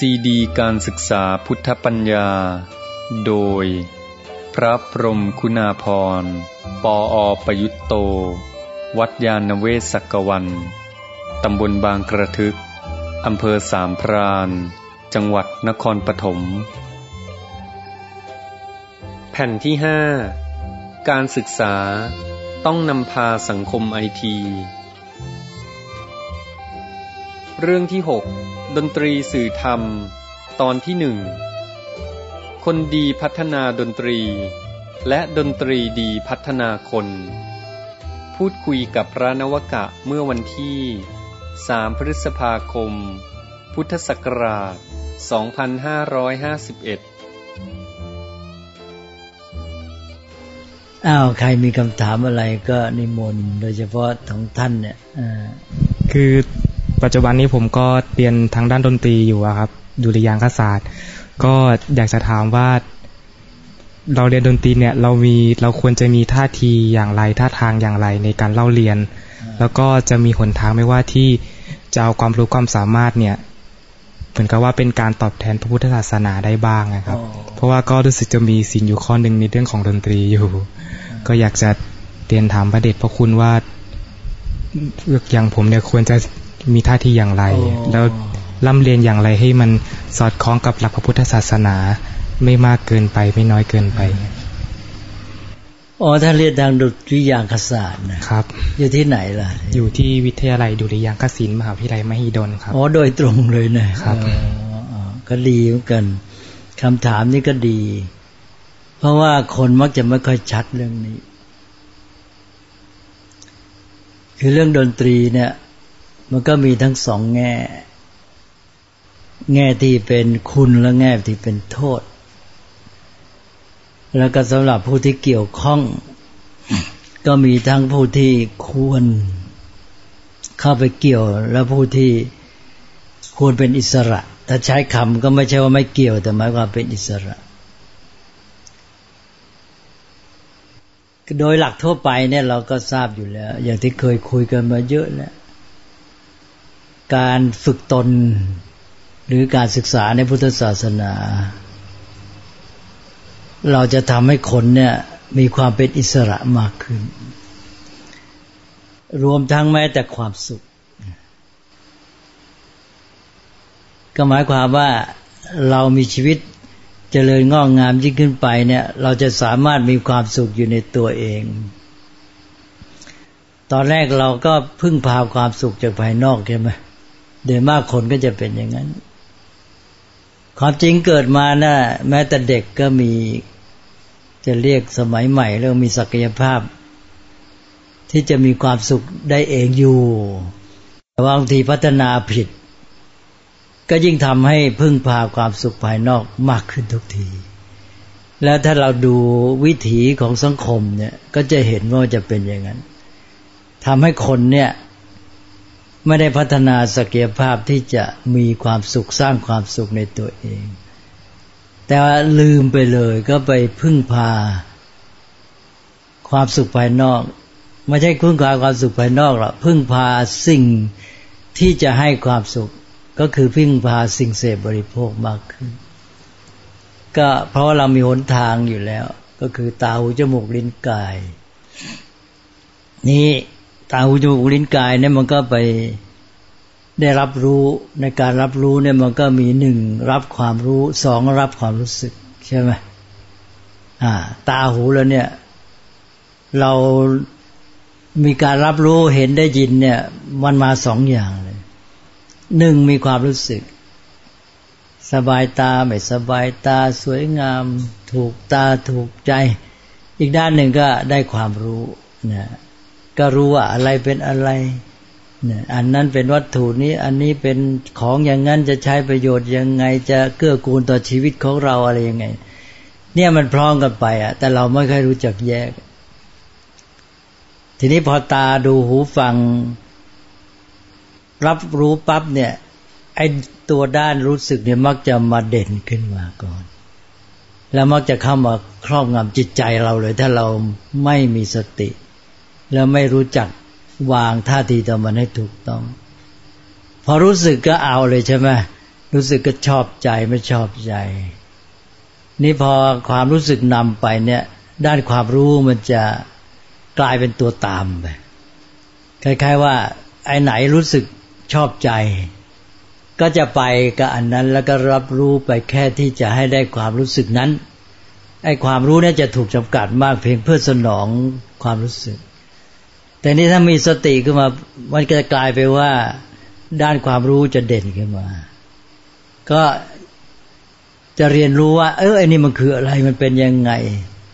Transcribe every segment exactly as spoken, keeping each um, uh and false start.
ซีดีการศึกษาพุทธปัญญาโดยพระพรหมคุณาภรณ์ปออประยุตโตวัดยาณเวศกวันตำบลบางกระทึกอำเภอสามพรานจังหวัดนครปฐมแผ่นที่ห้าการศึกษาต้องนำพาสังคมไอทีเรื่องที่หกดนตรีสื่อธรรมตอนที่หนึ่งคนดีพัฒนาดนตรีและดนตรีดีพัฒนาคนพูดคุยกับพระนวกะเมื่อวันที่สามพฤษภาคมพุทธศักราชสองพันห้าร้อยห้าสิบเอ็ดอ้าวใครมีคำถามอะไรก็นิมนต์โดยเฉพาะของท่านเนี่ยคือปัจจุบันนี้ผมก็เรียนทางด้านดนตรีอยู่ครับดุริยางคศาสตร์ก็อยากจะถามว่าเราเรียนดนตรีเนี่ยเรามีเราควรจะมีท่าทีอย่างไรท่าทางอย่างไรในการเล่าเรียนแล้วก็จะมีหนทางไม่ว่าที่จะเอาความรู้ความสามารถเนี่ยเหมือนกับว่าเป็นการตอบแทนพระพุทธศาสนาได้บ้างนะครับเพราะว่าก็รู้สึกจะมีสิ่งอยู่ข้อหนึ่งในเรื่องของดนตรีอยู่ก็อยากจะเรียนถามพระเดชพระคุณว่าอย่างผมเนี่ยควรจะมีท่าทีอย่างไรแล้วร่ำเรียนอย่างไรให้มันสอดคล้องกับหลักพระพุทธศาสนาไม่มากเกินไปไม่น้อยเกินไปอ๋อถ้าเรียนทางดุริยางคศาสตร์นะครับอยู่ที่ไหนล่ะอยู่ที่วิทยาลัยดุริยางคศิลป์มหาวิทยาลัยมหิดลครับอ๋อโดยตรงเลยนะครับอ๋อก็ดีเหมือนกันคำถามนี้ก็ดีเพราะว่าคนมักจะไม่ค่อยชัดเรื่องนี้คือเรื่องดนตรีเนี่ยมันก็มีทั้งสองแง่แง่ที่เป็นคุณและแง่ที่เป็นโทษแล้วก็สำหรับผู้ที่เกี่ยวข้องก็มีทั้งผู้ที่ควรเข้าไปเกี่ยวและผู้ที่ควรเป็นอิสระถ้าใช้คำก็ไม่ใช่ว่าไม่เกี่ยวแต่หมายความเป็นอิสระโดยหลักทั่วไปเนี่ยเราก็ทราบอยู่แล้วอย่างที่เคยคุยกันมาเยอะแล้วการฝึกตนหรือการศึกษาในพุทธศาสนาเราจะทำให้คนเนี่ยมีความเป็นอิสระมากขึ้นรวมทั้งแม้แต่ความสุขก็หมายความว่าเรามีชีวิตเจริญงอกงามยิ่งขึ้นไปเนี่ยเราจะสามารถมีความสุขอยู่ในตัวเองตอนแรกเราก็พึ่งพาความสุขจากภายนอกใช่ไหมโดยมากคนก็จะเป็นอย่างนั้นความจริงเกิดมานะแม้แต่เด็กก็มีจะเรียกสมัยใหม่เรื่องมีศักยภาพที่จะมีความสุขได้เองอยู่แต่บางทีพัฒนาผิดก็ยิ่งทำให้พึ่งพาความสุขภายนอกมากขึ้นทุกทีแล้วถ้าเราดูวิถีของสังคมเนี่ยก็จะเห็นว่าจะเป็นอย่างนั้นทำให้คนเนี่ยไม่ได้พัฒนาศักยภาพที่จะมีความสุขสร้างความสุขในตัวเองแต่ว่าลืมไปเลยก็ไปพึ่งพาความสุขภายนอกไม่ใช่พึ่งพาความสุขภายนอกหรอกพึ่งพาสิ่งที่จะให้ความสุขก็คือพึ่งพาสิ่งเสพบริโภคมากขึ้นก็เพราะว่าเรามีหนทางอยู่แล้วก็คือตาหูจมูกลิ้นกายนี่ตาหูจมูกลิ้นกายเนี่ยมันก็ไปได้รับรู้ในการรับรู้เนี่ยมันก็มีหนึ่งรับความรู้สองรับความรู้สึกใช่ไหมอ่าตาหูแล้วเนี่ยเรามีการรับรู้เห็นได้ยินเนี่ยมันมาสองอย่างเลยหนึ่งมีความรู้สึกสบายตาไม่สบายตาสวยงามถูกตาถูกใจอีกด้านหนึ่งก็ได้ความรู้นะก็รู้ว่าอะไรเป็นอะไรเนี่ยอันนั้นเป็นวัตถุนี้อันนี้เป็นของอย่างนั้นจะใช้ประโยชน์ยังไงจะเกื้อกูลต่อชีวิตของเราอะไรยังไงเนี่ยมันพร้อมกันไปอ่ะแต่เราไม่ค่อยรู้จักแยกทีนี้พอตาดูหูฟังรับรู้ปั๊บเนี่ยไอ้ตัวด้านรู้สึกเนี่ยมักจะมาเด่นขึ้นมาก่อนแล้วมักจะเข้ามาครอบงำจิตใจเราเลยถ้าเราไม่มีสติแล้วไม่รู้จักวางท่าทีต่อมันให้ถูกต้องพอรู้สึกก็เอาเลยใช่ไหมรู้สึกก็ชอบใจไม่ชอบใจนี่พอความรู้สึกนำไปเนี่ยด้านความรู้มันจะกลายเป็นตัวตามไปคล้ายๆว่าไอ้ไหนรู้สึกชอบใจก็จะไปกับอันนั้นแล้วก็รับรู้ไปแค่ที่จะให้ได้ความรู้สึกนั้นไอ้ความรู้เนี่ยจะถูกจำกัดมากเพียงเพื่อสนองความรู้สึกแต่นี่ถ้ามีสติขึ้นมามันก็จะกลายไปว่าด้านความรู้จะเด่นขึ้นมาก็จะเรียนรู้ว่าเออไอ้นี่มันคืออะไรมันเป็นยังไง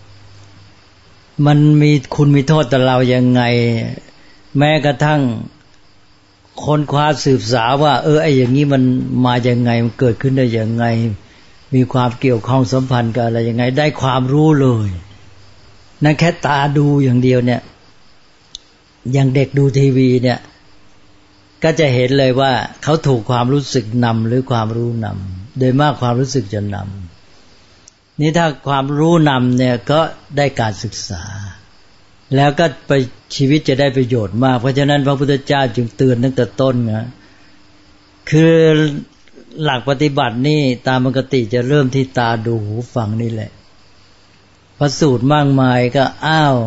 มันมีคุณมีโทษต่อเรายังไงแม้กระทั่งค้นคว้าสืบสาวว่าเออไอ้อย่างนี้มันมายังไงมันเกิดขึ้นได้ยังไงมีความเกี่ยวข้องสัมพันธ์กับอะไรยังไงได้ความรู้เลยนั่นแค่ตาดูอย่างเดียวเนี่ยอย่างเด็กดูทีวีเนี่ยก็จะเห็นเลยว่าเขาถูกความรู้สึกนำหรือความรู้นำโดยมากความรู้สึกจะนำนี่ถ้าความรู้นำเนี่ยก็ได้การศึกษาแล้วก็ไปชีวิตจะได้ประโยชน์มากเพราะฉะนั้นพระพุทธเจ้าจึงเตือนตั้งแต่ต้นนะคือหลักปฏิบัตินี่ตามปกติจะเริ่มที่ตาดูหูฟังนี่แหละพระสูตรมากมายก็อ้าว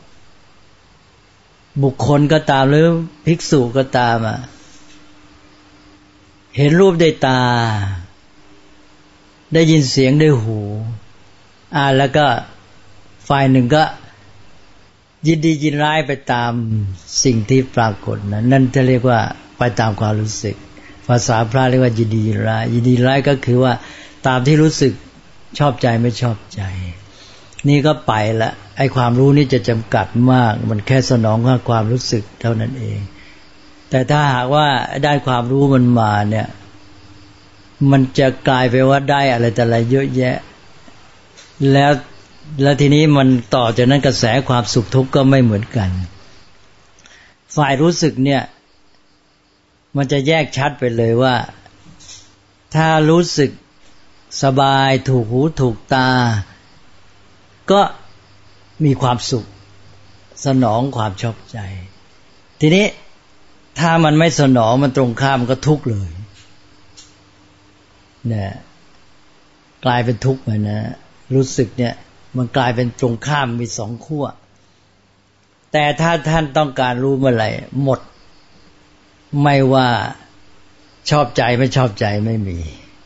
บุคคลก็ตามหรือภิกษุก็ตามอ่ะเห็นรูปด้วยตาได้ยินเสียงด้วยหูอ่าแล้วก็ฝ่ายหนึ่งก็ยินดียินร้ายไปตามสิ่งที่ปรากฏนะนั่นจะเรียกว่าไปตามความรู้สึกภาษาพระเรียกว่ายินดียินร้ายยินดีร้ายก็คือว่าตามที่รู้สึกชอบใจไม่ชอบใจนี่ก็ไปละไอ้ความรู้นี่จะจำกัดมากมันแค่สนองความรู้สึกเท่านั้นเองแต่ถ้าหากว่าได้ความรู้มันมาเนี่ยมันจะกลายไปว่าได้อะไรแต่อะไรเยอะแยะแล้วแล้วทีนี้มันต่อจากนั้นกระแสความสุขทุกข์ก็ไม่เหมือนกันฝ่ายรู้สึกเนี่ยมันจะแยกชัดไปเลยว่าถ้ารู้สึกสบายถูกหูถูกตาก็มีความสุขสนองความชอบใจทีนี้ถ้ามันไม่สนองมันตรงข้ามมันก็ทุกข์เลยเนี่ยกลายเป็นทุกข์ไปนะรู้สึกเนี่ยมันกลายเป็นตรงข้ามมีสองขั้วแต่ถ้าท่านต้องการรู้เมื่อไหร่หมดไม่ว่าชอบใจไม่ชอบใจไม่มี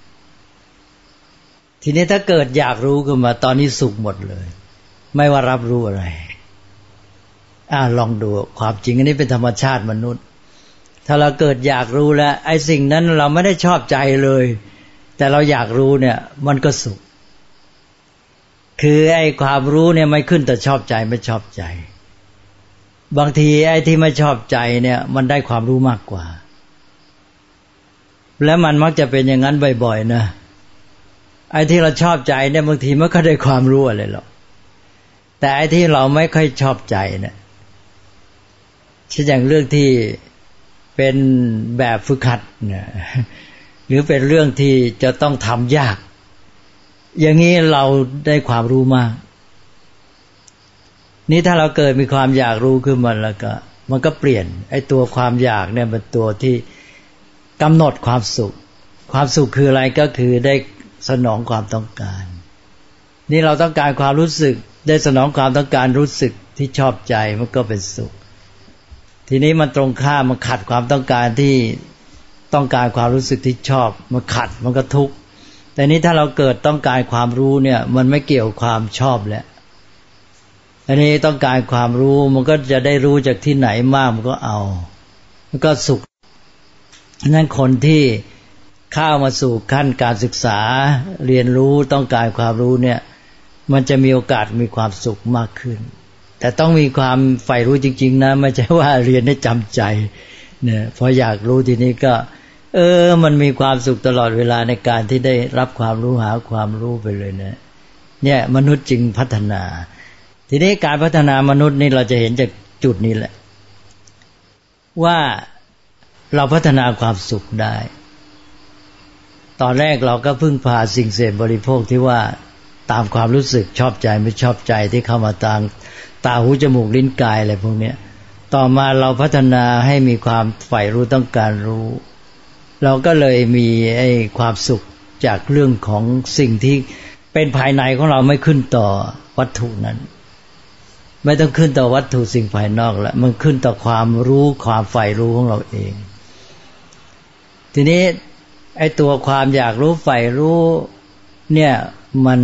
ทีนี้ถ้าเกิดอยากรู้ขึ้นมาตอนนี้สุขหมดเลยไม่ว่ารับรู้อะไรอ่าลองดูความจริงอันนี้เป็นธรรมชาติมนุษย์ถ้าเราเกิดอยากรู้แล้วไอ้สิ่งนั้นเราไม่ได้ชอบใจเลยแต่เราอยากรู้เนี่ยมันก็สุขคือไอ้ความรู้เนี่ยไม่ขึ้นแต่ชอบใจไม่ชอบใจบางทีไอ้ที่ไม่ชอบใจเนี่ยมันได้ความรู้มากกว่าและมันมักจะเป็นอย่างนั้นบ่อยๆนะไอ้ที่เราชอบใจเนี่ยบางทีไม่ค่อยได้ความรู้อะไรหรอกแต่ไอ้ที่เราไม่ค่อยชอบใจเนี่ยเช่นอย่างเรื่องที่เป็นแบบฝึกหัดเนี่ยหรือเป็นเรื่องที่จะต้องทำยากอย่างนี้เราได้ความรู้มากนี่ถ้าเราเกิดมีความอยากรู้ขึ้นมาแล้วก็มันก็เปลี่ยนไอ้ตัวความอยากเนี่ยเป็นตัวที่กำหนดความสุขความสุขคืออะไรก็คือได้สนองความต้องการนี่เราต้องการความรู้สึกได้สนองความต้องการรู้สึกที่ชอบใจมันก็เป็นสุขทีนี้มันตรงข้ามมันขัดความต้องการที่ต้องการความรู้สึกที่ชอบมันขัดมันก็ทุกข์แต่นี้ถ้าเราเกิดต้องการความรู้เนี่ยมันไม่เกี่ยวความชอบแล้วอันนี้ต้องการความรู้มันก็จะได้รู้จากที่ไหนมากมันก็เอามันก็สุขนั้นคนที่เข้ามาสู่ขั้นการศึกษาเรียนรู้ต้องการความรู้เนี่ยมันจะมีโอกาสมีความสุขมากขึ้นแต่ต้องมีความใฝ่รู้จริงๆนะไม่ใช่ว่าเรียนได้จำใจเนี่ยพออยากรู้ทีนี้ก็เออมันมีความสุขตลอดเวลาในการที่ได้รับความรู้หาความรู้ไปเลยนะเนี่ยมนุษย์จึงพัฒนาทีนี้การพัฒนามนุษย์นี่เราจะเห็นจากจุดนี้แหละว่าเราพัฒนาความสุขได้ตอนแรกเราก็พึ่งพาสิ่งเสพบริโภคที่ว่าตามความรู้สึกชอบใจไม่ชอบใจที่เข้ามาทางตาหูจมูกลิ้นกายอะไรพวกนี้ต่อมาเราพัฒนาให้มีความใฝ่รู้ต้องการรู้เราก็เลยมีไอ้ความสุขจากเรื่องของสิ่งที่เป็นภายในของเราไม่ขึ้นต่อวัตถุนั้นไม่ต้องขึ้นต่อวัตถุสิ่งภายนอกแล้วมันขึ้นต่อความรู้ความใฝ่รู้ของเราเองทีนี้ไอ้ตัวความอยากรู้ใฝ่รู้เนี่ยมัน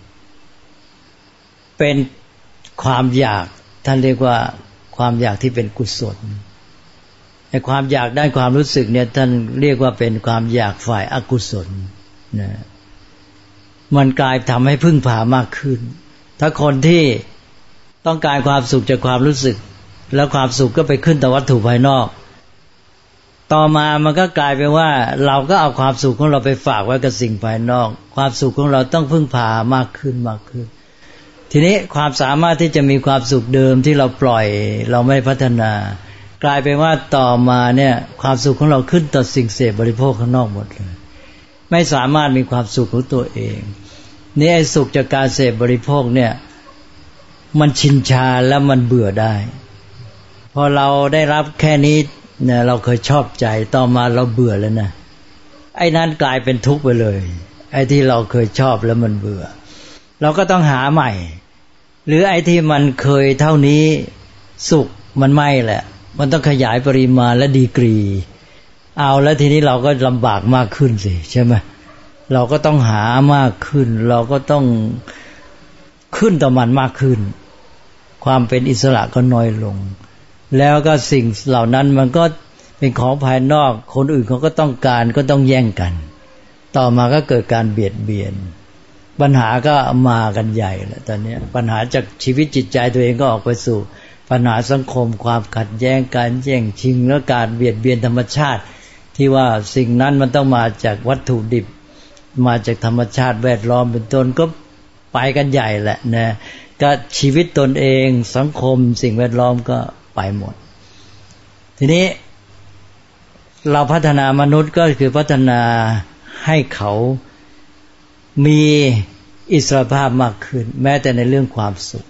เป็นความอยากท่านเรียกว่าความอยากที่เป็นกุศลไอ้ความอยากด้านความรู้สึกเนี่ยท่านเรียกว่าเป็นความอยากฝ่ายอกุศลนะมันกลายทำให้พึ่งพามากขึ้นถ้าคนที่ต้องการความสุขจากความรู้สึกแล้วความสุขก็ไปขึ้นต่อวัตถุภายนอกต่อมามันก็กลายเป็นว่าเราก็เอาความสุขของเราไปฝากไว้กับสิ่งภายนอกความสุขของเราต้องพึ่งพามากขึ้นมากขึ้นทีนี้ความสามารถที่จะมีความสุขเดิมที่เราปล่อยเราไม่พัฒนากลายเป็นว่าต่อมาเนี่ยความสุขของเราขึ้นต่อสิ่งเสพบริโภคข้างนอกหมดเลยไม่สามารถมีความสุขของตัวเองนี่ไอ้สุขจากการเสพบริโภคเนี่ยมันชินชาแล้วมันเบื่อได้พอเราได้รับแค่นี้เนี่ยเราเคยชอบใจต่อมาเราเบื่อแล้วนะไอ้นั้นกลายเป็นทุกข์ไปเลยไอ้ที่เราเคยชอบแล้วมันเบื่อเราก็ต้องหาใหม่หรือไอ้ที่มันเคยเท่านี้สุขมันไม่แหละมันต้องขยายปริมาณและดีกรีเอาแล้วทีนี้เราก็ลำบากมากขึ้นสิใช่ไหมเราก็ต้องหามากขึ้นเราก็ต้องขึ้นต่อมันมากขึ้นความเป็นอิสระก็น้อยลงแล้วก็สิ่งเหล่านั้นมันก็เป็นของภายนอกคนอื่นเขาก็ต้องการก็ต้องแย่งกันต่อมาก็เกิดการเบียดเบียนปัญหาก็มากันใหญ่แล้วตอนนี้ปัญหาจากชีวิตจิตใจตัวเองก็ออกไปสู่ปัญหาสังคมความขัดแย้งการแย่งชิงและการเบียดเบียนธรรมชาติที่ว่าสิ่งนั้นมันต้องมาจากวัตถุดิบมาจากธรรมชาติแวดล้อมเป็นต้นก็ไปกันใหญ่แหละนะก็ชีวิตตนเองสังคมสิ่งแวดล้อมก็ไปหมดทีนี้เราพัฒนามนุษย์ก็คือพัฒนาให้เขามีอิสรภาพมากขึ้นแม้แต่ในเรื่องความสุข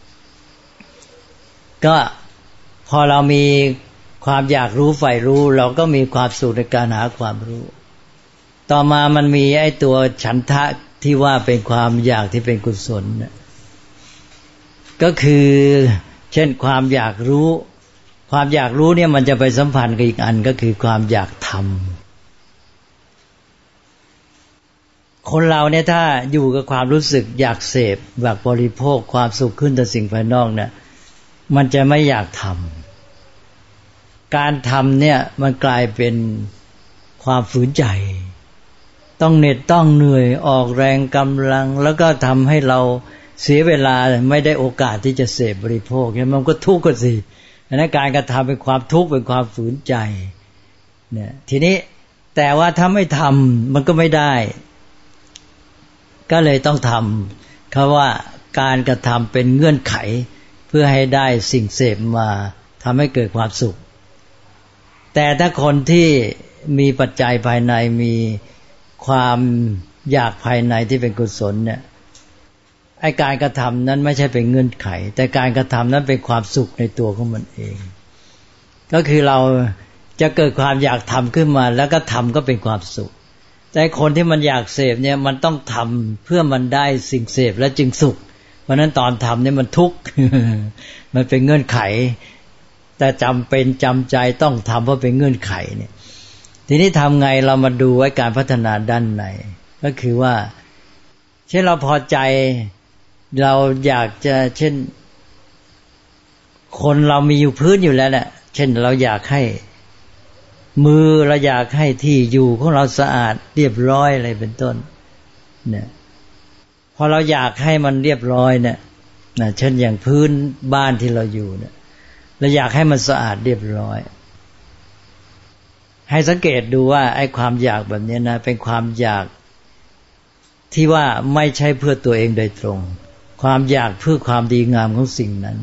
ก็พอเรามีความอยากรู้ใฝ่รู้เราก็มีความสุขในการหาความรู้ต่อมามันมีไอ้ตัวฉันทะที่ว่าเป็นความอยากที่เป็นกุศลก็คือเช่นความอยากรู้ความอยากรู้เนี่ยมันจะไปสัมพันธ์กับอีกอันก็คือความอยากทำคนเราเนี่ยถ้าอยู่กับความรู้สึกอยากเสพอยากบริโภคความสุขขึ้นแต่สิ่งภายนอกเนี่ยมันจะไม่อยากทำการทำเนี่ยมันกลายเป็นความฝืนใจต้องเหน็ดต้องเหนื่อยออกแรงกำลังแล้วก็ทำให้เราเสียเวลาไม่ได้โอกาสที่จะเสพบริโภคเนี่ยมันก็ทุกข์กันสิดังนั้นการกระทำเป็นความทุกข์เป็นความฝืนใจเนี่ยทีนี้แต่ว่าถ้าไม่ทำมันก็ไม่ได้ก็เลยต้องทำเพราะว่าการกระทำเป็นเงื่อนไขเพื่อให้ได้สิ่งเสพมาทำให้เกิดความสุขแต่ถ้าคนที่มีปัจจัยภายในมีความอยากภายในที่เป็นกุศลเนี่ยไอ้การกระทำนั้นไม่ใช่เป็นเงื่อนไขแต่การกระทำนั้นเป็นความสุขในตัวของมันเองก็คือเราจะเกิดความอยากทำขึ้นมาแล้วก็ทำก็เป็นความสุขแต่คนที่มันอยากเสพเนี่ยมันต้องทำเพื่อมันได้สิ่งเสพแล้วจึงสุขเพราะนั้นตอนทำเนี่ยมันทุกข์ มันเป็นเงื่อนไขแต่จำเป็นจำใจต้องทำเพราะเป็นเงื่อนไขเนี่ยทีนี้ทำไงเรามาดูไว้การพัฒนาด้านในก็คือว่าเช่นเราพอใจเราอยากจะเช่นคนเรามีอยู่พื้นอยู่แล้วแหละเช่นเราอยากให้มือเราอยากให้ที่อยู่ของเราสะอาดเรียบร้อยอะไรเป็นต้นเนี่ยพอเราอยากให้มันเรียบร้อยเนี่ยนะเช่นอย่างพื้นบ้านที่เราอยู่เนี่ยเราอยากให้มันสะอาดเรียบร้อยให้สังเกตดูว่าไอ้ความอยากแบบนี้นะเป็นความอยากที่ว่าไม่ใช่เพื่อตัวเองโดยตรงความอยากเพื่อความดีงามของสิ่งนั้น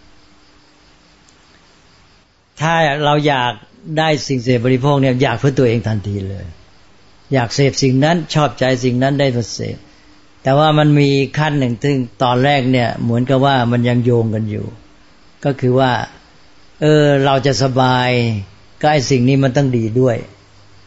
ถ้าเราอยากได้สิ่งเสพบริโภคเนี่ยอยากเพื่อตัวเองทันทีเลยอยากเสพสิ่งนั้นชอบใจสิ่งนั้นได้มาเสพแต่ว่ามันมีขั้นหนึ่งซึ่งตอนแรกเนี่ยเหมือนกับว่ามันยังโยงกันอยู่ก็คือว่าเออเราจะสบายก็ไอ้สิ่งนี้มันต้องดีด้วย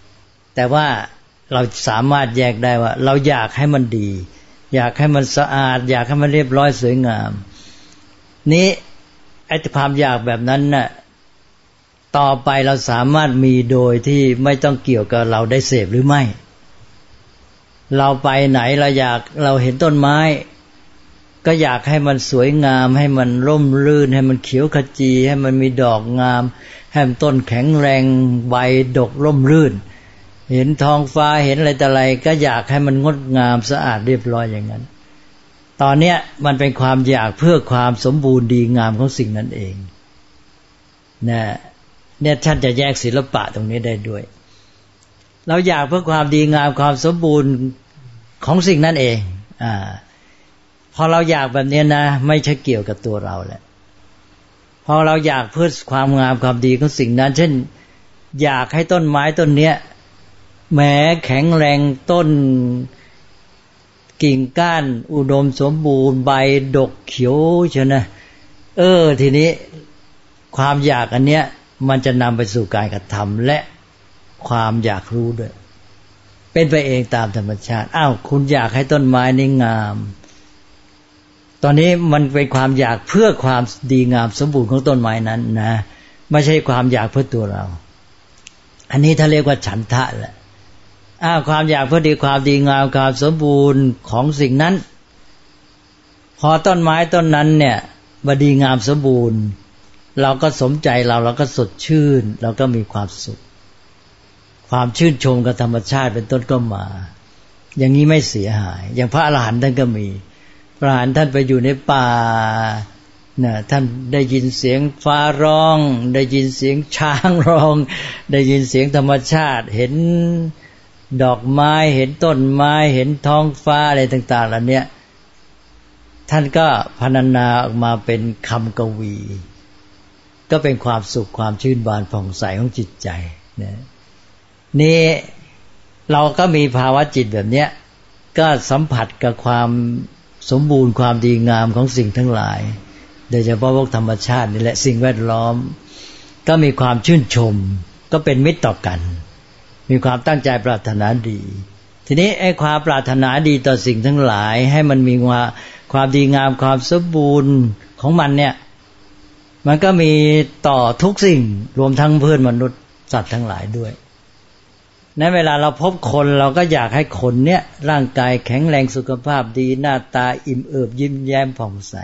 แต่ว่าเราสามารถแยกได้ว่าเราอยากให้มันดีอยากให้มันสะอาดอยากให้มันเรียบร้อยสวยงามนี้ไอ้ความอยากแบบนั้นน่ะต่อไปเราสามารถมีโดยที่ไม่ต้องเกี่ยวกับเราได้เสพหรือไม่เราไปไหนเราอยากเราเห็นต้นไม้ก็อยากให้มันสวยงามให้มันร่มรื่นให้มันเขียวขจีให้มันมีดอกงามให้มันต้นแข็งแรงใบดกร่มรื่นเห็นท้องฟ้าเห็นอะไรแต่อะไรก็อยากให้มันงดงามสะอาดเรียบร้อยอย่างนั้นตอนเนี้ยมันเป็นความอยากเพื่อความสมบูรณ์ดีงามของสิ่งนั้นเองนะเนี่ยท่านจะแยกศิลปะตรงนี้ได้ด้วยเราอยากเพื่อความดีงามความสมบูรณ์ของสิ่งนั้นเองอ่าพอเราอยากแบบนี้นะไม่ใช่เกี่ยวกับตัวเราแหละพอเราอยากเพื่อความงามความดีของสิ่งนั้นเช่นอยากให้ต้นไม้ต้นเนี้ยแหมแข็งแรงต้นกิ่งก้านอุดมสมบูรณ์ใบดกเขียวใช่นะเออทีนี้ความอยากอันเนี้ยมันจะนำไปสู่การกระทำและความอยากรู้ด้วยเป็นไปเองตามธรรมชาติอ้าวคุณอยากให้ต้นไม้นี้งามตอนนี้มันเป็นความอยากเพื่อความดีงามสมบูรณ์ของต้นไม้นั้นนะไม่ใช่ความอยากเพื่อตัวเราอันนี้ถ้าเรียกว่าฉันทะแหละอ้าวความอยากเพื่อดีความดีงามความสมบูรณ์ของสิ่งนั้นพอต้นไม้ต้นนั้นเนี่ยบดีงามสมบูรณ์เราก็สมใจเราเราก็สดชื่นเราก็มีความสุขความชื่นชมกับธรรมชาติเป็นต้นก็มาอย่างนี้ไม่เสียหายอย่างพระอรหันต์ท่านก็มีพระอรหันต์ท่านไปอยู่ในป่าน่ะท่านได้ยินเสียงฟ้าร้องได้ยินเสียงช้างร้องได้ยินเสียงธรรมชาติเห็นดอกไม้เห็นต้นไม้เห็นท้องฟ้าอะไรต่างๆเหล่านี้ท่านก็พรรณนาออกมาเป็นคำกวีก็เป็นความสุขความชื่นบานผ่องใสของจิตใจนะนี่เราก็มีภาวะจิตแบบเนี้ยก็สัมผัสกับความสมบูรณ์ความดีงามของสิ่งทั้งหลายโดยเฉพาะพวกธรรมชาตินี่แหละสิ่งแวดล้อมก็มีความชื่นชมก็เป็นมิตรต่อกันมีความตั้งใจปรารถนาดีทีนี้ไอ้ความปรารถนาดีต่อสิ่งทั้งหลายให้มันมีความดีงามความสมบูรณ์ของมันเนี่ยมันก็มีต่อทุกสิ่งรวมทั้งเพื่อนมนุษย์สัตว์ทั้งหลายด้วยในเวลาเราพบคนเราก็อยากให้คนเนี้ยร่างกายแข็งแรงสุขภาพดีหน้าตาอิ่มเอิบยิ้มแย้มผ่องใส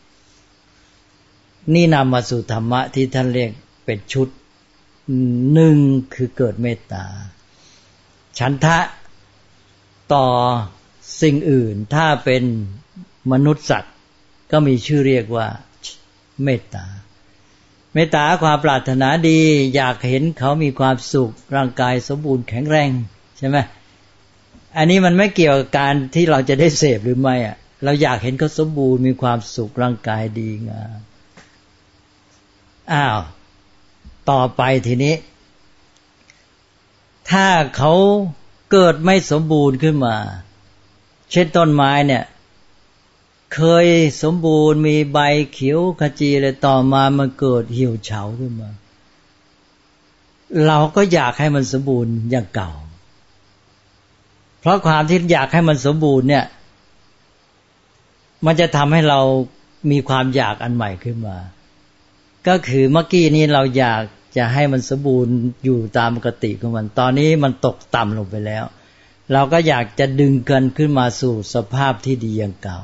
นี่นำมาสู่ธรรมะที่ท่านเรียกเป็นชุดหนึ่งคือเกิดเมตตาฉันทะต่อสิ่งอื่นถ้าเป็นมนุษย์สัตว์ก็มีชื่อเรียกว่าเมตตาเมตตาความปรารถนาดีอยากเห็นเขามีความสุขร่างกายสมบูรณ์แข็งแรงใช่ไหมอันนี้มันไม่เกี่ยวกับการที่เราจะได้เสพหรือไม่อ่ะเราอยากเห็นเขาสมบูรณ์มีความสุขร่างกายดีงามอ้าวต่อไปทีนี้ถ้าเขาเกิดไม่สมบูรณ์ขึ้นมาเช่นต้นไม้เนี่ยเคยสมบูรณ์มีใบเขียวขจีเลยต่อมามันเกิดเหี่ยวเฉาขึ้นมาเราก็อยากให้มันสมบูรณ์อย่างเก่าเพราะความที่อยากให้มันสมบูรณ์เนี่ยมันจะทำให้เรามีความอยากอันใหม่ขึ้นมาก็คือเมื่อกี้นี้เราอยากจะให้มันสมบูรณ์อยู่ตามปกติของมันตอนนี้มันตกต่ำลงไปแล้วเราก็อยากจะดึงกันขึ้นมาสู่สภาพที่ดีอย่างเก่า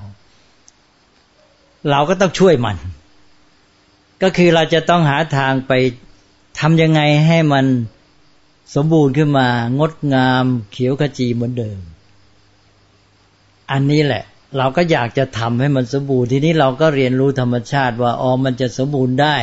เราก็ต้องช่วยมันก็คือเราจะต้องหาทางไปทำยังไงให้มันสมบูรณ์ขึ้นมางดงามเขียวขจีเหมือนเดิมอันนี้แหละเราก็อยากจะทำให้มันสมบูรณ์ทีนี้เราก็เรียนรู้ธรรมชาติว่าอ๋อมันจะสมบูรณ์ได้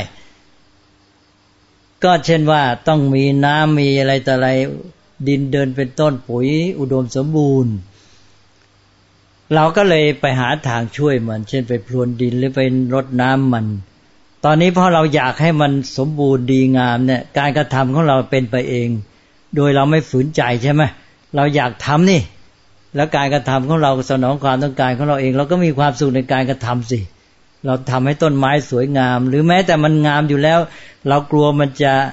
ก็เช่นว่าต้องมีน้ำมีอะไรต่ออะไรดินเดินเป็นต้นปุ๋ยอุดมสมบูรณ์เราก็เลยไปหาทางช่วยมันเช่นไปพรวนดินหรือไปรดน้ำมันตอนนี้พอเราอยากให้มันสมบูรณ์ดีงามเนี่ยการกระทำของเราเป็นไปเองโดยเราไม่ฝืนใจใช่ไหมเราอยากทำนี่แล้วการกระทำของเราสนองความต้องการของเราเองเราก็มีความสุขในการกระทำสิเราทำให้ต้นไม้สวยงามหรือแม้แต่มันงามอยู่แล้วเรากลัวมันจะ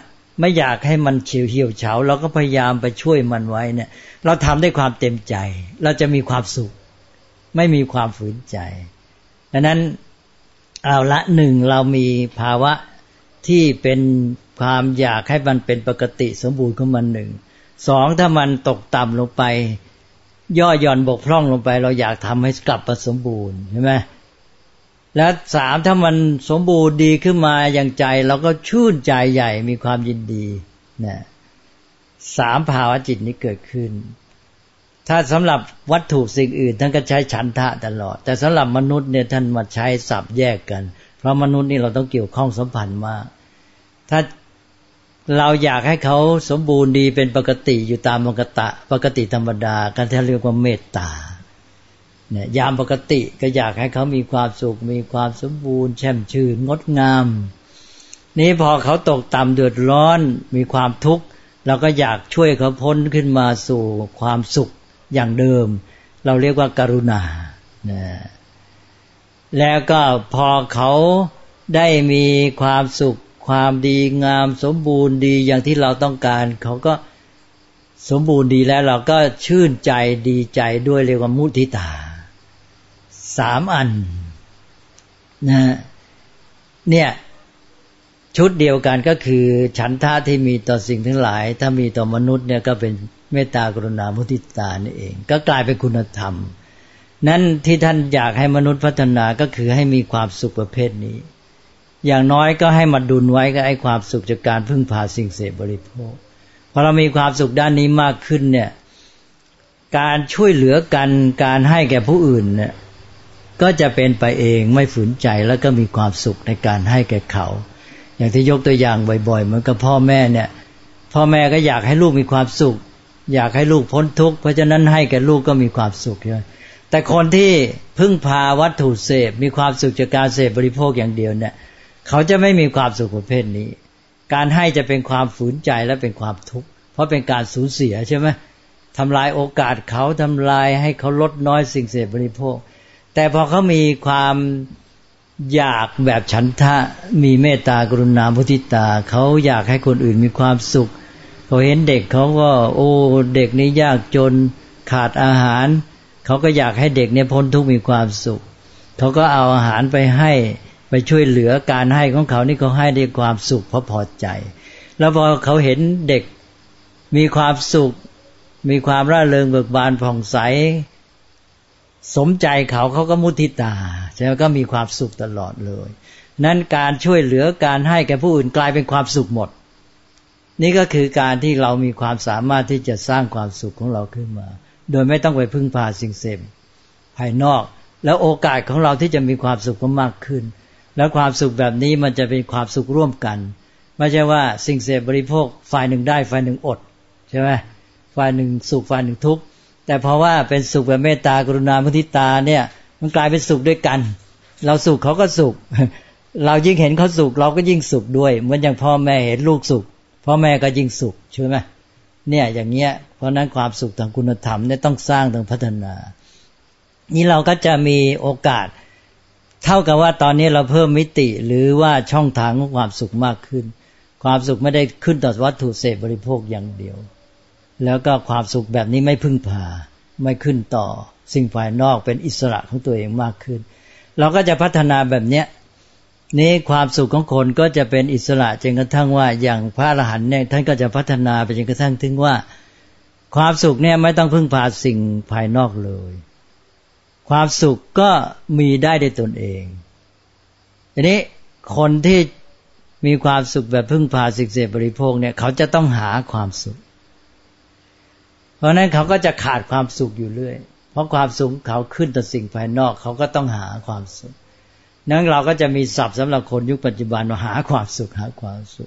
ไม่อยากให้มันเฉียวเหี่ยวเฉาเราก็พยายามไปช่วยมันไว้เนี่ยเราทำด้วยความเต็มใจเราจะมีความสุขไม่มีความฝืนใจดังนั้นเอาละหนึ่งเรามีภาวะที่เป็นความอยากให้มันเป็นปกติสมบูรณ์ของมันหนึ่งสองถ้ามันตกต่ำลงไปย่อหย่อนบกพร่องลงไปเราอยากทำให้กลับมาสมบูรณ์ใช่ไหมและสามถ้ามันสมบูรณ์ดีขึ้นมาอย่างใจเราก็ชื่นใจใหญ่มีความยินดีนะสามภาวะจิตนี้เกิดขึ้นถ้าสำหรับวัตถุสิ่งอื่นท่านก็ใช้ฉันทะตลอดแต่สำหรับมนุษย์เนี่ยท่านมาใช้ศัพท์แยกกันเพราะมนุษย์นี่เราต้องเกี่ยวข้องสัมพันธ์มากถ้าเราอยากให้เขาสมบูรณ์ดีเป็นปกติอยู่ตามปกติปกติธรรมดากันที่เรียกว่าเมตตาเนี่ยยามปกติก็อยากให้เขามีความสุขมีความสมบูรณ์แช่มชื่นงดงามนี้พอเขาตกต่ำเดือดร้อนมีความทุกข์เราก็อยากช่วยเขาพ้นขึ้นมาสู่ความสุขอย่างเดิมเราเรียกว่ากรุณานะแล้วก็พอเขาได้มีความสุขความดีงามสมบูรณ์ดีอย่างที่เราต้องการเขาก็สมบูรณ์ดีแล้วเราก็ชื่นใจดีใจด้วยเรียกว่ามุทิตาสามอันนะเนี่ยชุดเดียวกันก็คือฉันทะที่มีต่อสิ่งทั้งหลายถ้ามีต่อมนุษย์เนี่ยก็เป็นเมตตากรุณามุทิตานี่เองก็กลายเป็นคุณธรรมนั้นที่ท่านอยากให้มนุษย์พัฒนาก็คือให้มีความสุขประเภทนี้อย่างน้อยก็ให้มาดุลไว้ก็ไอ้ความสุขจากการพึ่งพาสิ่งเสพบริโภคพอเรามีความสุขด้านนี้มากขึ้นเนี่ยการช่วยเหลือกันการให้แก่ผู้อื่นเนี่ยก็จะเป็นไปเองไม่ฝืนใจแล้วก็มีความสุขในการให้แก่เขาอย่างที่ยกตัวอย่างบ่อยๆเหมือนกับพ่อแม่เนี่ยพ่อแม่ก็อยากให้ลูกมีความสุขอยากให้ลูกพ้นทุกข์เพราะฉะนั้นให้แก่ลูกก็มีความสุขใช่ไหมแต่คนที่พึ่งพาวัตถุเสพมีความสุขจากการเสพบริโภคอย่างเดียวเนี่ยเขาจะไม่มีความสุขประเภทนี้การให้จะเป็นความฝืนใจและเป็นความทุกข์เพราะเป็นการสูญเสียใช่ไหมทำลายโอกาสเขาทำลายให้เขาลดน้อยสิ่งเสพบริโภคแต่พอเขามีความอยากแบบฉันทะมีเมตตากรุณามุทิตาเขาอยากให้คนอื่นมีความสุขเขาเห็นเด็กเขาก็โอ้เด็กนี้ยากจนขาดอาหารเขาก็อยากให้เด็กเนี่ยพ้นทุกข์มีความสุขเขาก็เอาอาหารไปให้ไปช่วยเหลือการให้ของเขานี่เขาให้ด้วยความสุขเพราะพอใจแล้วพอเขาเห็นเด็กมีความสุขมีความร่าเริงเบิกบานผ่องใสสมใจเขาเขาก็มุทิตาใช่ไหมก็มีความสุขตลอดเลยนั้นการช่วยเหลือการให้แก่ผู้อื่นกลายเป็นความสุขหมดนี่ก็คือการที่เรามีความสามารถที่จะสร้างความสุขของเราขึ้นมาโดยไม่ต้องไปพึ่งพาสิ่งเสพภายนอกแล้วโอกาสของเราที่จะมีความสุขก็มากขึ้นแล้วความสุขแบบนี้มันจะเป็นความสุขร่วมกันไม่ใช่ว่าสิ่งเสพบริโภคฝ่ายหนึ่งได้ฝ่ายหนึ่งอดใช่ไหมฝ่ายหนึ่งสุขฝ่ายหนึ่งทุกข์แต่เพราะว่าเป็นสุขแบบเมตตากรุณามุทิตาเนี่ยมันกลายเป็นสุขด้วยกันเราสุขเขาก็สุขเรายิ่งเห็นเขาสุขเราก็ยิ่งสุขด้วยเหมือนอย่างพ่อแม่เห็นลูกสุขพ่อแม่ก็ยิ่งสุขใช่ไหมเนี่ยอย่างเงี้ยเพราะนั้นความสุขทางคุณธรรมเนี่ยต้องสร้างต้องพัฒนานี่เราก็จะมีโอกาสเท่ากับว่าตอนนี้เราเพิ่มมิติหรือว่าช่องทางของความสุขมากขึ้นความสุขไม่ได้ขึ้นต่อวัตถุเสพบริโภคอย่างเดียวแล้วก็ความสุขแบบนี้ไม่พึ่งพาไม่ขึ้นต่อสิ่งภายนอกเป็นอิสระของตัวเองมากขึ้นเราก็จะพัฒนาแบบเนี้ยนี้ความสุขของคนก็จะเป็นอิสระจนกระทั่งว่าอย่างพระอรหันต์เนี่ยท่านก็จะพัฒนาไปจนกระทั่งถึงว่าความสุขเนี่ยไม่ต้องพึ่งพาสิ่งภายนอกเลยความสุขก็มีได้ด้วยตนเองทีนี้คนที่มีความสุขแบบพึ่งพาสิ่งเสพบริโภคเนี่ยเขาจะต้องหาความสุขเพราะนั้นเขาก็จะขาดความสุขอยู่เรื่อยเพราะความสุขเขาขึ้นต่อสิ่งภายนอกเขาก็ต้องหาความสุขนั้นเราก็จะมีศัพท์สำหรับคนยุคปัจจุบันว่าหาความสุขหาความสุข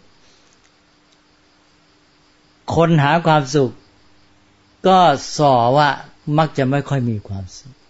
คนหาความสุขก็ส่อว่ามักจะไม่ค่อยมีความสุข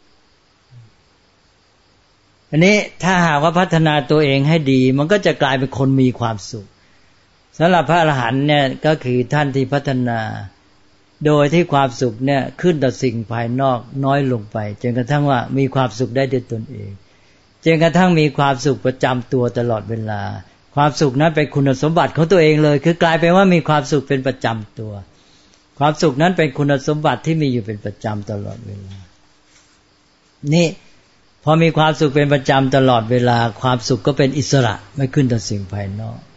อันนี้ถ้าหากว่าพัฒนาตัวเองให้ดีมันก็จะกลายเป็นคนมีความสุขสำหรับพระอรหันต์เนี่ยก็คือท่านที่พัฒนาโดยที่ความสุขเนี่ยขึ้นต่อสิ่งภายนอกน้อยลงไปจนกระทั่งว่ามีความสุขได้ด้วยตนเองจนกระทั่งมีความสุขประจำตัวตลอดเวลาความสุขนั้นเป็นคุณสมบัติของตัวเองเลยคือกลายเป็นว่ามีความสุขเป็นประจำตัวความสุขนั้นเป็นคุณสมบัติที่มีอยู่เป็นประจำตลอดเวลานี่พอมีความสุขเป็นประจำตลอดเวลาความสุขก็เป็นอิสระไม่ขึ้นต่อสิ่งภายนอก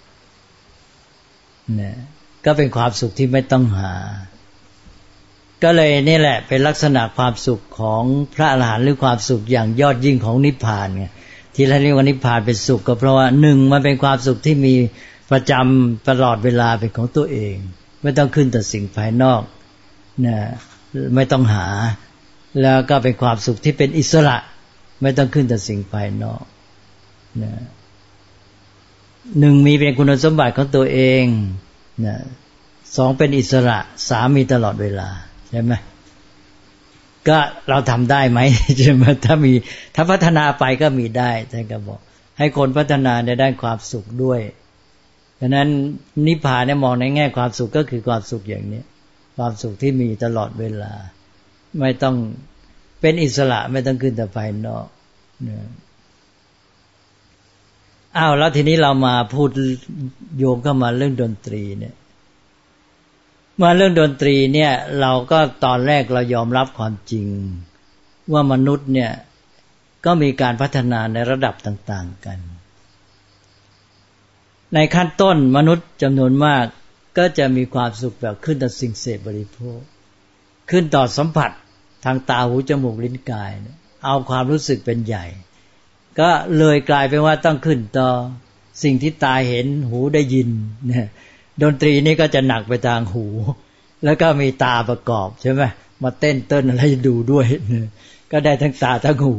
เนี่ยก็เป็นความสุขที่ไม่ต้องหาก็เลยนี่แหละเป็นลักษณะความสุขของพระอรหันต์หรือความสุขอย่างยอดยิ่งของนิพพานไงที่เรียกว่านิพพานเป็นสุขก็เพราะว่าหนึ่งมันเป็นความสุขที่มีประจำตลอดเวลาเป็นของตัวเองไม่ต้องขึ้นต่อสิ่งภายนอกนะไม่ต้องหาแล้วก็เป็นความสุขที่เป็นอิสระไม่ต้องขึ้นต่อสิ่งภายนอกนะหนึ่งมีเป็นคุณสมบัติของตัวเองนะสองเป็นอิสระสามมีตลอดเวลาใช่ไหมก็เราทำได้ไหมใช่ไหมถ้ามีถ้าพัฒนาไปก็มีได้ท่านก็บอกให้คนพัฒนาในด้านความสุขด้วยดังนั้นนิพพานเนี่ยมองในแง่ความสุขก็คือความสุขอย่างนี้ความสุขที่มีตลอดเวลาไม่ต้องเป็นอิสระไม่ต้องขึ้นแต่ภายนอกเนี่ยอ้าวแล้วทีนี้เรามาพูดโยงเข้ามาเรื่องดนตรีเนี่ยมาเรื่องดนตรีเนี่ยเราก็ตอนแรกเรายอมรับความจริงว่ามนุษย์เนี่ยก็มีการพัฒนาในระดับต่างๆกันในขั้นต้นมนุษย์จำนวนมากก็จะมีความสุขแบบขึ้นต่อสิ่งเสพบริโภคขึ้นต่อสัมผัสทางตาหูจมูกลิ้นกายเอาความรู้สึกเป็นใหญ่ก็เลยกลายเป็นว่าต้องขึ้นต่อสิ่งที่ตาเห็นหูได้ยินเนี่ยดนตรีนี่ก็จะหนักไปทางหูแล้วก็มีตาประกอบใช่ไหมมาเต้นเต้นอะไรดูด้วยก็ได้ทั้งตาทั้งหู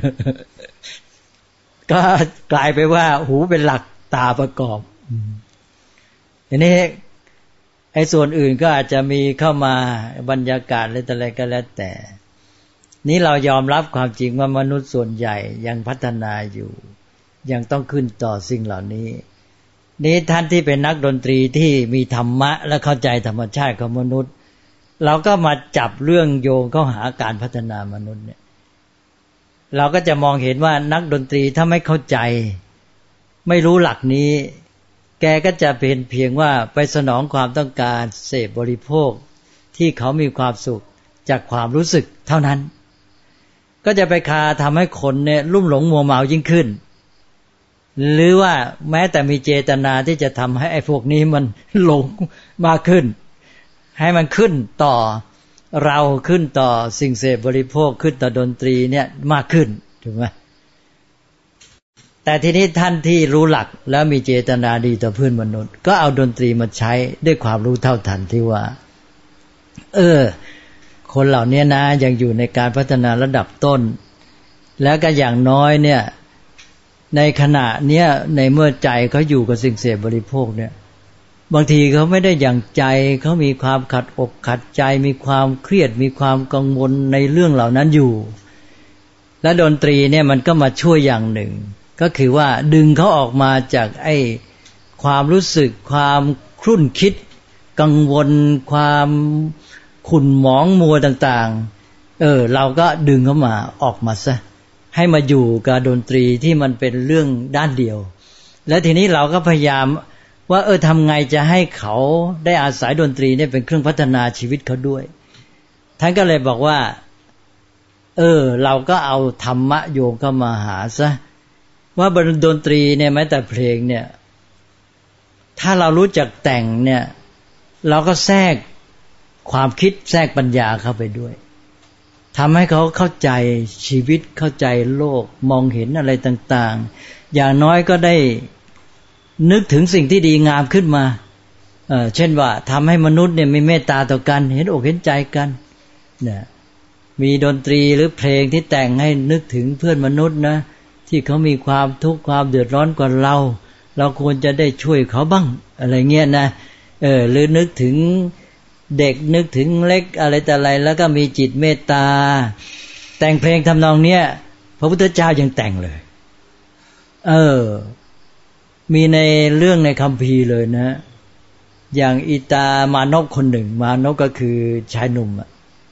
ก็กลายไปว่าหูเป็นหลักตาประกอบทีนี้ไอ้ส่วนอื่นก็อาจจะมีเข้ามาบรรยากาศอะไรต่ออะไรก็แล้วแต่นี้เรายอมรับความจริงว่ามนุษย์ส่วนใหญ่ยังพัฒนาอยู่ยังต้องขึ้นต่อสิ่งเหล่านี้นี้ท่านที่เป็นนักดนตรีที่มีธรรมะและเข้าใจธรรมชาติของมนุษย์เราก็มาจับเรื่องโยงเข้าหาการพัฒนามนุษย์เนี่ยเราก็จะมองเห็นว่านักดนตรีถ้าไม่เข้าใจไม่รู้หลักนี้แกก็จะเป็นเพียงว่าไปสนองความต้องการเสพบริโภคที่เขามีความสุขจากความรู้สึกเท่านั้นก็จะไปคาทำให้คนเนี่ยลุ่มหลงมัวเมายิ่งขึ้นหรือว่าแม้แต่มีเจตนาที่จะทำให้ไอ้พวกนี้มันหลงมากขึ้นให้มันขึ้นต่อเราขึ้นต่อสิ่งเสพบริโภคขึ้นต่อดนตรีเนี่ยมากขึ้นถูกไหมแต่ทีนี้ท่านที่รู้หลักแล้วมีเจตนาดีต่อเพื่อนมนุษย์ก็เอาดนตรีมาใช้ด้วยความรู้เท่าทันที่ว่าเออคนเหล่านี้นะยังอยู่ในการพัฒนาระดับต้นแล้วก็อย่างน้อยเนี่ยในขณะเนี้ยในเมื่อใจเขาอยู่กับสิ่งเสพบริโภคเนี่ยบางทีเขาไม่ได้อย่างใจเขามีความขัดอกขัดใจมีความเครียดมีความกังวลในเรื่องเหล่านั้นอยู่และดนตรีเนี่ยมันก็มาช่วยอย่างหนึ่งก็คือว่าดึงเขาออกมาจากไอ้ความรู้สึกความครุ่นคิดกังวลความขุ่นหมองมัวต่างๆเออเราก็ดึงเขามาออกมาซะให้มาอยู่กับดนตรีที่มันเป็นเรื่องด้านเดียวแล้วทีนี้เราก็พยายามว่าเออทำไงจะให้เขาได้อาศัยดนตรีเนี่ยเป็นเครื่องพัฒนาชีวิตเขาด้วยท่านก็เลยบอกว่าเออเราก็เอาธรรมะโยงเข้ามาหาซะว่าดนตรีเนี่ยแม้แต่เพลงเนี่ยถ้าเรารู้จักแต่งเนี่ยเราก็แทรกความคิดแทรกปัญญาเข้าไปด้วยทำให้เขาเข้าใจชีวิตเข้าใจโลกมองเห็นอะไรต่างๆอย่างน้อยก็ได้นึกถึงสิ่งที่ดีงามขึ้นมาเอ่อเช่นว่าทำให้มนุษย์เนี่ยมีเมตตาต่อกันเห็นอกเห็นใจกันเนี่ยมีดนตรีหรือเพลงที่แต่งให้นึกถึงเพื่อนมนุษย์นะที่เขามีความทุกข์ความเดือดร้อนกว่าเราเราควรจะได้ช่วยเขาบ้างอะไรเงี้ยนะเออหรือนึกถึงเด็กนึกถึงเล็กอะไรแต่อะไรแล้วก็มีจิตเมตตาแต่งเพลงทำนองเนี้ยพระพุทธเจ้ายังแต่งเลยเออมีในเรื่องในคัมภีร์เลยนะอย่างอิตามานพคนหนึ่งมานพก็คือชายหนุ่มอ่ะ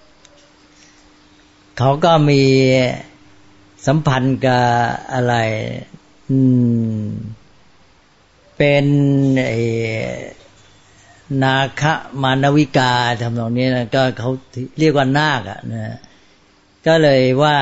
เขาก็มีสัมพันธ์กับอะไรอืมเป็นไอ้นาคมานวิกาทำนองนี้นะก็เขาเรียกว่านาคอ่ะนะก็เลยว่า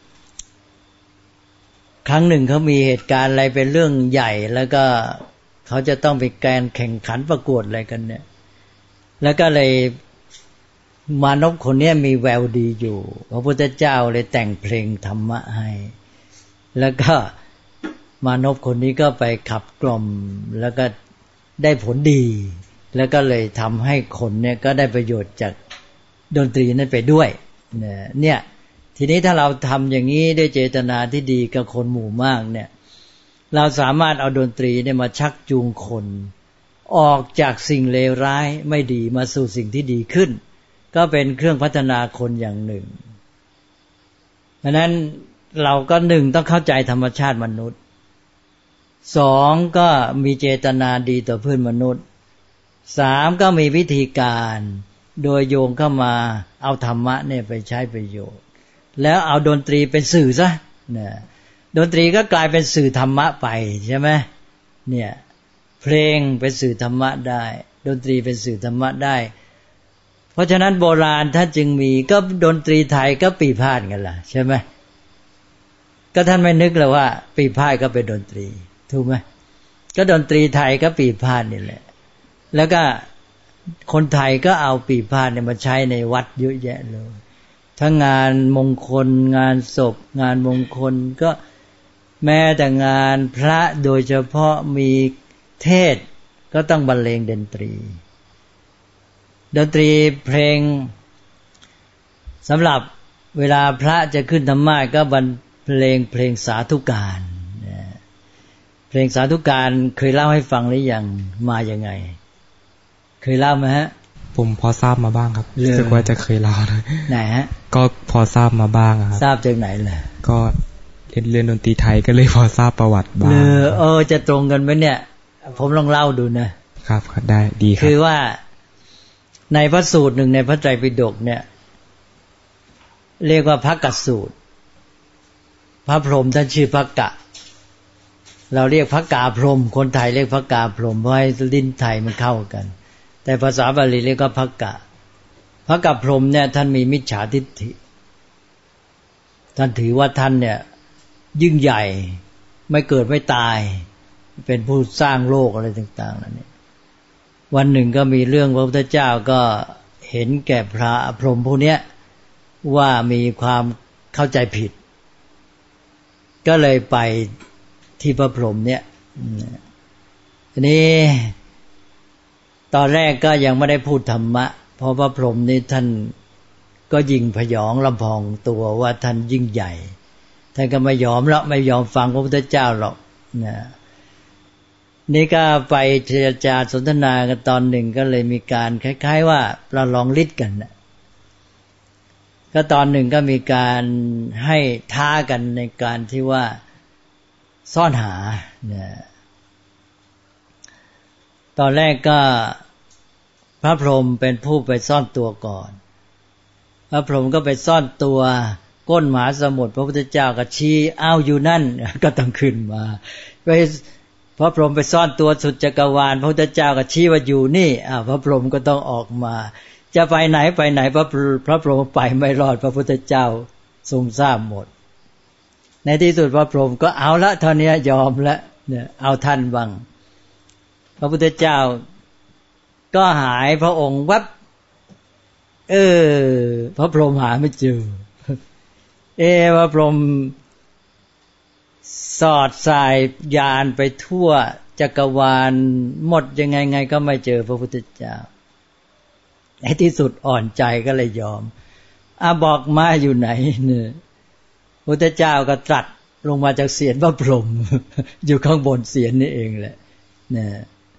ครั้งหนึ่งเขามีเหตุการณ์อะไรเป็นเรื่องใหญ่แล้วก็เขาจะต้องไปการแข่งขันประกวดอะไรกันเนี่ยแล้วก็เลยมานพคนนี้มีแววดีอยู่พระพุทธเจ้าเลยแต่งเพลงธรรมะให้แล้วก็มานพคนนี้ก็ไปขับกล่อมแล้วก็ได้ผลดีแล้วก็เลยทำให้คนเนี่ยก็ได้ประโยชน์จากดนตรีนั้นไปด้วยเนี่ยทีนี้ถ้าเราทำอย่างนี้ด้วยเจตนาที่ดีกับคนหมู่มากเนี่ยเราสามารถเอาดนตรีเนี่ยมาชักจูงคนออกจากสิ่งเลวร้ายไม่ดีมาสู่สิ่งที่ดีขึ้นก็เป็นเครื่องพัฒนาคนอย่างหนึ่งเพราะนั้นเราก็หนึ่งต้องเข้าใจธรรมชาติมนุษย์สองก็มีเจตนาดีต่อเพื่อนมนุษย์สามก็มีวิธีการโดยโยงเข้ามาเอาธรรมะเนี่ยไปใช้ประโยชน์แล้วเอาดนตรีเป็นสื่อซะเนี่ยดนตรีก็กลายเป็นสื่อธรรมะไปใช่ไหมเนี่ยเพลงเป็นสื่อธรรมะได้ดนตรีเป็นสื่อธรรมะได้เพราะฉะนั้นโบราณท่านจึงมีก็ดนตรีไทยก็ปีพาทกันล่ะใช่ไหมก็ท่านไม่นึกเลยว่าปีพาทก็เป็นดนตรีถูกไหมก็ดนตรีไทยก็ปีพาทนี่แหละแล้วก็คนไทยก็เอาปีพาทเนี่ยมาใช้ในวัดเยอะแยะเลยทั้งงานมงคลงานศพงานมงคลก็แม้แต่งานพระโดยเฉพาะมีเทศก็ต้องบรรเลงดนตรีดนตรีเพลงสำหรับเวลาพระจะขึ้นธรรมะก็บรรเลงเพลงสาธุการเพลงสาธุการเคยเล่าให้ฟังหรือยังมายังไงเคยเล่าไหมฮะผมพอทราบมาบ้างครับรู้สึกว่าจะเคยเล่านะไหนฮะก็พอทราบมาบ้างครับทราบจากไหนล่ะก็เรียนเรียนดนตรีไทยก็เลยพอทราบประวัติบ้างเออเออจะตรงกันไหมเนี่ยผมลองเล่าดูนะครับได้ดีครับคือว่าในพระสูตรหนึ่งในพระไตรปิฎกเนี่ยเรียกว่าภกสูตรพระพรหมท่านชื่อภกะเราเรียกภกาพรหมคนไทยเรียกภกาพรหมเพราะให้ลิ้นไทยมันเข้ากันแต่ภาษาบาลีเรียกว่าภกะภกะพรหมเนี่ยท่านมีมิจฉาทิฏฐิท่านถือว่าท่านเนี่ยยิ่งใหญ่ไม่เกิดไม่ตายเป็นผู้สร้างโลกอะไรต่างๆนั่นนี่วันหนึ่งก็มีเรื่องพระพุทธเจ้าก็เห็นแก่พระพรหมผู้นี้ว่ามีความเข้าใจผิดก็เลยไปที่พระพรหมเนี่ยทีนี้ตอนแรกก็ยังไม่ได้พูดธรรมะเพราะพระพรหมนี่ท่านก็ยิ่งพยองลำพองตัวว่าท่านยิ่งใหญ่ท่านก็ไม่ยอมแล้วไม่ยอมฟังพระพุทธเจ้าหรอกนะนี่ก็ไปเจรจาสนทนากันตอนหนึ่งก็เลยมีการคล้ายๆว่าประลองฤทธิ์กันนะก็ตอนหนึ่งก็มีการให้ท้ากันในการที่ว่าซ่อนหานะตอนแรกก็พระพรหมเป็นผู้ไปซ่อนตัวก่อนพระพรหมก็ไปซ่อนตัวก้นมหาสมุทรพระพุทธเจ้าก็ชี้อ้าวอยู่นั่นก็ต้องขึ้นมาไปพระพรหมไปซ่อนตัวสุดจักรวาลพระพุทธเจ้าก็ชี้ว่าอยู่นี่อ้าวพระพรหมก็ต้องออกมาจะไปไหนไปไหนพระพระพรหมไปไม่รอดพระพุทธเจ้าทรงทราบหมดในที่สุดพระพรหมก็เอาละเท่านี้ยอมละเนี่ยเอาท่านบ้างพระพุทธเจ้าก็หายพระองค์วับเออพระพรหมหาไม่เจอเอพระพรหมสอดสายยานไปทั่วจักรวาลหมดยังไงไงก็ไม่เจอพระพุทธเจ้าในที่สุดอ่อนใจก็เลยยอมอ่ะบอกมาอยู่ไหนเนี่ยพระพุทธเจ้าก็ตรัสลงมาจากเสียรพระพรหมอยู่ข้างบนเสียรนี่เองแหละเนี่ย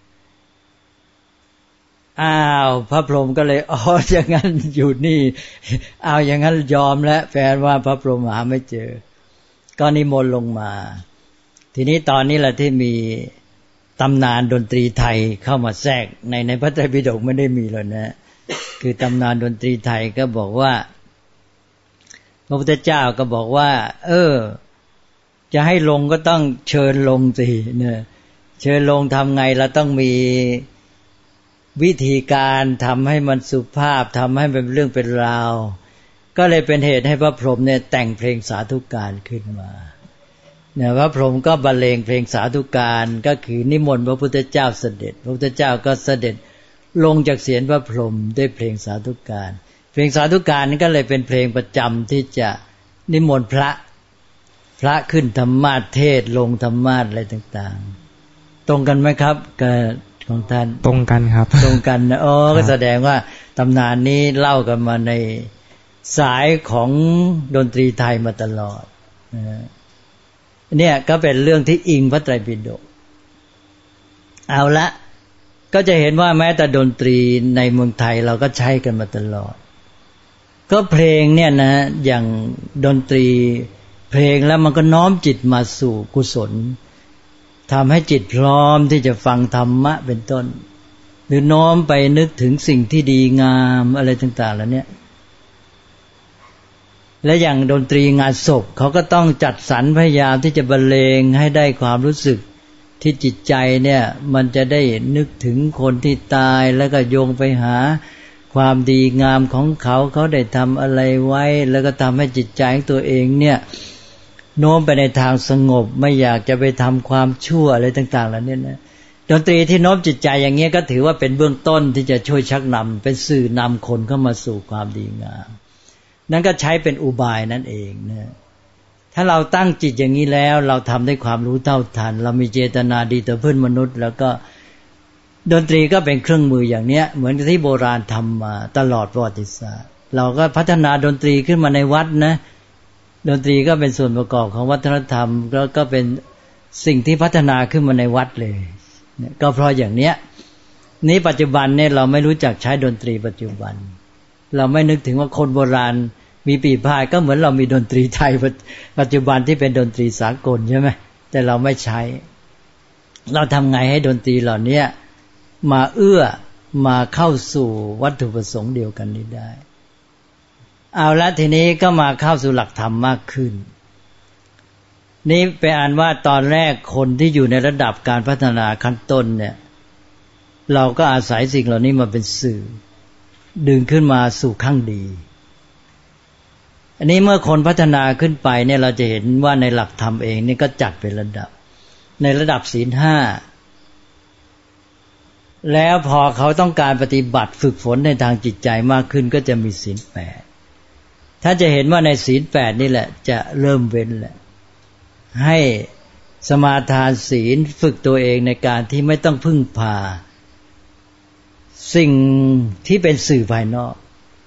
อ้าวพระพรหมก็เลยอ๋ออย่างนั้นอยู่นี่เอาอย่างนั้นยอมแล้วแปลว่าพระพรหมหาไม่เจอก็นิมนต์ลงมาทีนี้ตอนนี้แหละที่มีตำนานดนตรีไทยเข้ามาแทรกในในพระไตรปิฎกไม่ได้มีเลยนะคือตำนานดนตรีไทยก็บอกว่าพระพุทธเจ้าก็บอกว่าเออจะให้ลงก็ต้องเชิญลงสิเนี่ยเชิญลงทำไงเราต้องมีวิธีการทำให้มันสุภาพทำให้เป็นเรื่องเป็นราวก็เลยเป็นเหตุให้พระพรหมเนี่ยแต่งเพลงสาธุการขึ้นมาเนี่ยพระพรหมก็บรรเลงเพลงสาธุการก็คือนิมนต์พระพุทธเจ้าเสด็จพระพุทธเจ้าก็เสด็จลงจากเศียรพระพรหมด้วยเพลงสาธุการเพลงสาธุการนี้ก็เลยเป็นเพลงประจำที่จะนิมนต์พระพระขึ้นธรรมาสน์เทศน์ลงธรรมาสน์อะไรต่างๆตรงกันไหมครับกับของท่านตรงกันครับตรงกันนะอ๋อก็แสดงว่าตำนานนี้เล่ากันมาในสายของดนตรีไทยมาตลอดเนี่ยก็เป็นเรื่องที่อิงพระไตรปิฎกเอาละก็จะเห็นว่าแม้แต่ดนตรีในเมืองไทยเราก็ใช้กันมาตลอดก็เพลงเนี่ยนะอย่างดนตรีเพลงแล้วมันก็น้อมจิตมาสู่กุศลทำให้จิตพร้อมที่จะฟังธรรมะเป็นต้นหรือน้อมไปนึกถึงสิ่งที่ดีงามอะไรต่างๆแล้วเนี่ยและอย่างดนตรีงานศพเขาก็ต้องจัดสรรพยายามที่จะบรรเลงให้ได้ความรู้สึกที่จิตใจเนี่ยมันจะได้นึกถึงคนที่ตายแล้วก็โยงไปหาความดีงามของเขาเขาได้ทำอะไรไว้แล้วก็ทำให้จิตใจของตัวเองเนี่ยโน้มไปในทางสงบไม่อยากจะไปทำความชั่วอะไรต่างๆแล้วเนี่ยนะดนตรีที่โน้มจิตใจอย่างเงี้ยก็ถือว่าเป็นเบื้องต้นที่จะช่วยชักนำเป็นสื่อนำคนเข้ามาสู่ความดีงามนั่นก็ใช้เป็นอุบายนั่นเองนะถ้าเราตั้งจิตอย่างนี้แล้วเราทำด้วยความรู้เท่าทันเรามีเจตนาดีต่อเพื่อนมนุษย์แล้วก็ดนตรีก็เป็นเครื่องมืออย่างเนี้ยเหมือนที่โบราณทำมาตลอดประวัติศาสตร์เราก็พัฒนาดนตรีขึ้นมาในวัดนะดนตรีก็เป็นส่วนประกอบของวัฒนธรรมแล้วก็เป็นสิ่งที่พัฒนาขึ้นมาในวัดเลยก็เพราะอย่างเนี้ยนี้ปัจจุบันเนี่ยเราไม่รู้จักใช้ดนตรีปัจจุบันเราไม่นึกถึงว่าคนโบราณมีปีพาดก็เหมือนเรามีดนตรีไทยปัจจุบันที่เป็นดนตรีสากลใช่ไหมแต่เราไม่ใช้เราทำไงให้ดนตรีเหล่านี้มาเอื้อมาเข้าสู่วัตถุประสงค์เดียวกันนี้ได้เอาละทีนี้ก็มาเข้าสู่หลักธรรมมากขึ้นนี่ไปอ่านว่าตอนแรกคนที่อยู่ในระดับการพัฒนาขั้นต้นเนี่ยเราก็อาศัยสิ่งเหล่านี้มาเป็นสื่อดึงขึ้นมาสู่ข้างดีอันนี้เมื่อคนพัฒนาขึ้นไปเนี่ยเราจะเห็นว่าในหลักธรรมเองนี่ก็จัดเป็นระดับในระดับศีลห้าแล้วพอเขาต้องการปฏิบัติฝึกฝนในทางจิตใจมากขึ้นก็จะมีศีลแปดถ้าจะเห็นว่าในศีลแปดนี่แหละจะเริ่มเว้นแหละให้สมาทานศีลฝึกตัวเองในการที่ไม่ต้องพึ่งพาสิ่งที่เป็นสื่อภายนอก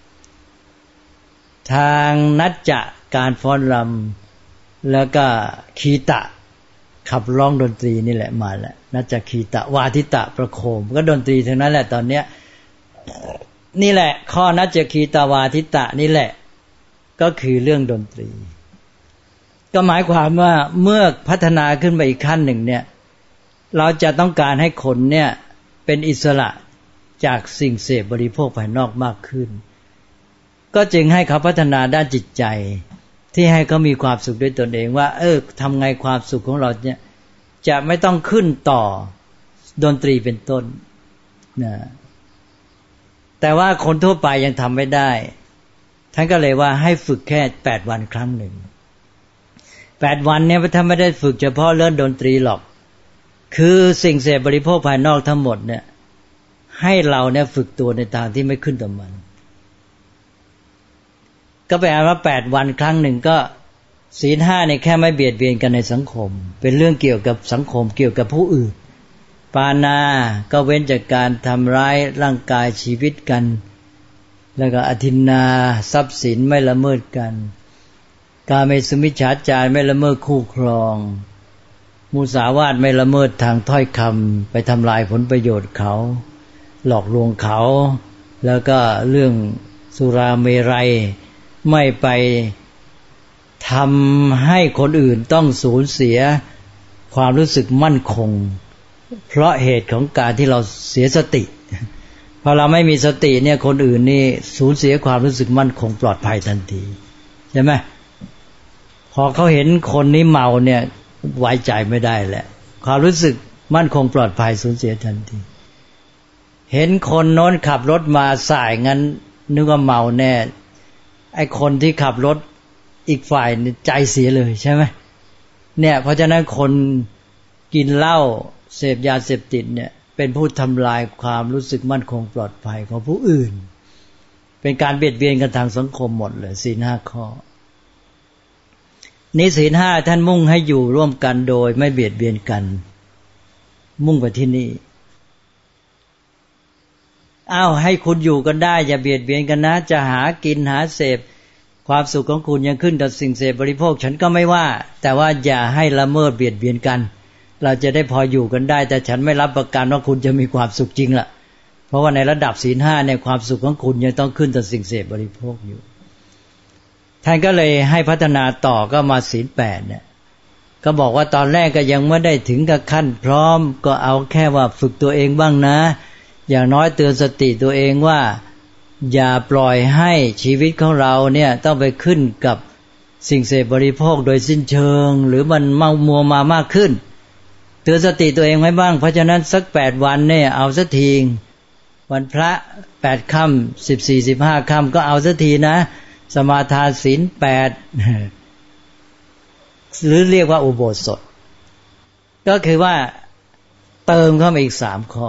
ทางนัจจะการฟ้อนรำแล้วก็คีตะขับร้องดนตรีนี่แหละมาแล้วนัจจะคีตะวาทิตะประโคมก็ดนตรีทั้งนั้นแหละตอนเนี้ยนี่แหละข้อนัจจะคีตะวาทิตะนี่แหละก็คือเรื่องดนตรีก็หมายความว่าเมื่อพัฒนาขึ้นไปอีกขั้นหนึ่งเนี่ยเราจะต้องการให้คนเนี่ยเป็นอิสระจากสิ่งเสพบริโภคภายนอกมากขึ้นก็จึงให้เขาพัฒนาด้านจิตใจที่ให้เขามีความสุขด้วยตนเองว่าเออทำไงความสุขของเราเนี่ยจะไม่ต้องขึ้นต่อดนตรีเป็นต้นนะแต่ว่าคนทั่วไปยังทำไม่ได้ท่านก็เลยว่าให้ฝึกแค่แปดวันครั้งหนึ่งแปดวันเนี่ยถ้าไม่ได้ฝึกเฉพาะเรื่องดนตรีหรอกคือสิ่งเสพบริโภคภายนอกทั้งหมดเนี่ยให้เราเนี่ยฝึกตัวในทางที่ไม่ขึ้นต่อมันก็แปลว่าแปดวันครั้งหนึ่งก็ศีลห้าเนี่ยแค่ไม่เบียดเบียนกันในสังคมเป็นเรื่องเกี่ยวกับสังคมเกี่ยวกับผู้อื่นปานาก็เว้นจากการทำร้ายร่างกายชีวิตกันแล้วก็อทินนาทรัพย์สินไม่ละเมิดกันกาเมสุมิจฉาจารไม่ละเมิดคู่ครองมุสาวาทไม่ละเมิดทางถ้อยคำไปทำลายผลประโยชน์เขาหลอกลวงเขาแล้วก็เรื่องสุราเมรัยไม่ไปทำให้คนอื่นต้องสูญเสียความรู้สึกมั่นคงเพราะเหตุของการที่เราเสียสติพอเราไม่มีสติเนี่ยคนอื่นนี่สูญเสียความรู้สึกมั่นคงปลอดภัยทันทีใช่ไหมพอเขาเห็นคนนี้เมาเนี่ยไว้ใจไม่ได้แหละความรู้สึกมั่นคงปลอดภัยสูญเสียทันทีเห็นคนโน้นขับรถมาสายงั้นนึกว่าเมาแน่ไอ้คนที่ขับรถอีกฝ่ายใจเสียเลยใช่ไหมเนี่ยเพราะฉะนั้นคนกินเหล้าเสพยาเสพติดเนี่ยเป็นผู้ทำลายความรู้สึกมั่นคงปลอดภัยของผู้อื่นเป็นการเบียดเบียนกันทางสังคมหมดเลยศีลห้าข้อนี้ศีลห้าท่านมุ่งให้อยู่ร่วมกันโดยไม่เบียดเบียนกันมุ่งไปที่นี่อ้าวให้คุณอยู่กันได้อย่าเบียดเบียนกันนะจะหากินหาเสพความสุขของคุณยังขึ้นต่อสิ่งเสพบริโภคฉันก็ไม่ว่าแต่ว่าอย่าให้ละเมิดเบียดเบียนกันเราจะได้พออยู่กันได้แต่ฉันไม่รับประกันว่าคุณจะมีความสุขจริงล่ะเพราะว่าในระดับศีลห้าเนี่ยความสุขของคุณยังต้องขึ้นต่อสิ่งเสพบริโภคอยู่ท่านก็เลยให้พัฒนาต่อก็มาศีลแปดเนี่ยก็บอกว่าตอนแรกก็ยังไม่ได้ถึงกับขั้นพร้อมก็เอาแค่ว่าฝึกตัวเองบ้างนะอย่างน้อยเตือนสติตัวเองว่าอย่าปล่อยให้ชีวิตของเราเนี่ยต้องไปขึ้นกับสิ่งเสพบริโภคโดยสิ้นเชิงหรือมันเมามัวมามากขึ้นเตือนสติตัวเองไว้บ้างเพราะฉะนั้นสักแปดวันเนี่ยเอาสักทีวันพระแปดค่ำสิบสี่สิบห้าค่ำก็เอาสักทีนะสมาทานศีลแปดหรือเรียกว่าอุโบสถก็คือว่าเติมเข้ามาอีกสามข้อ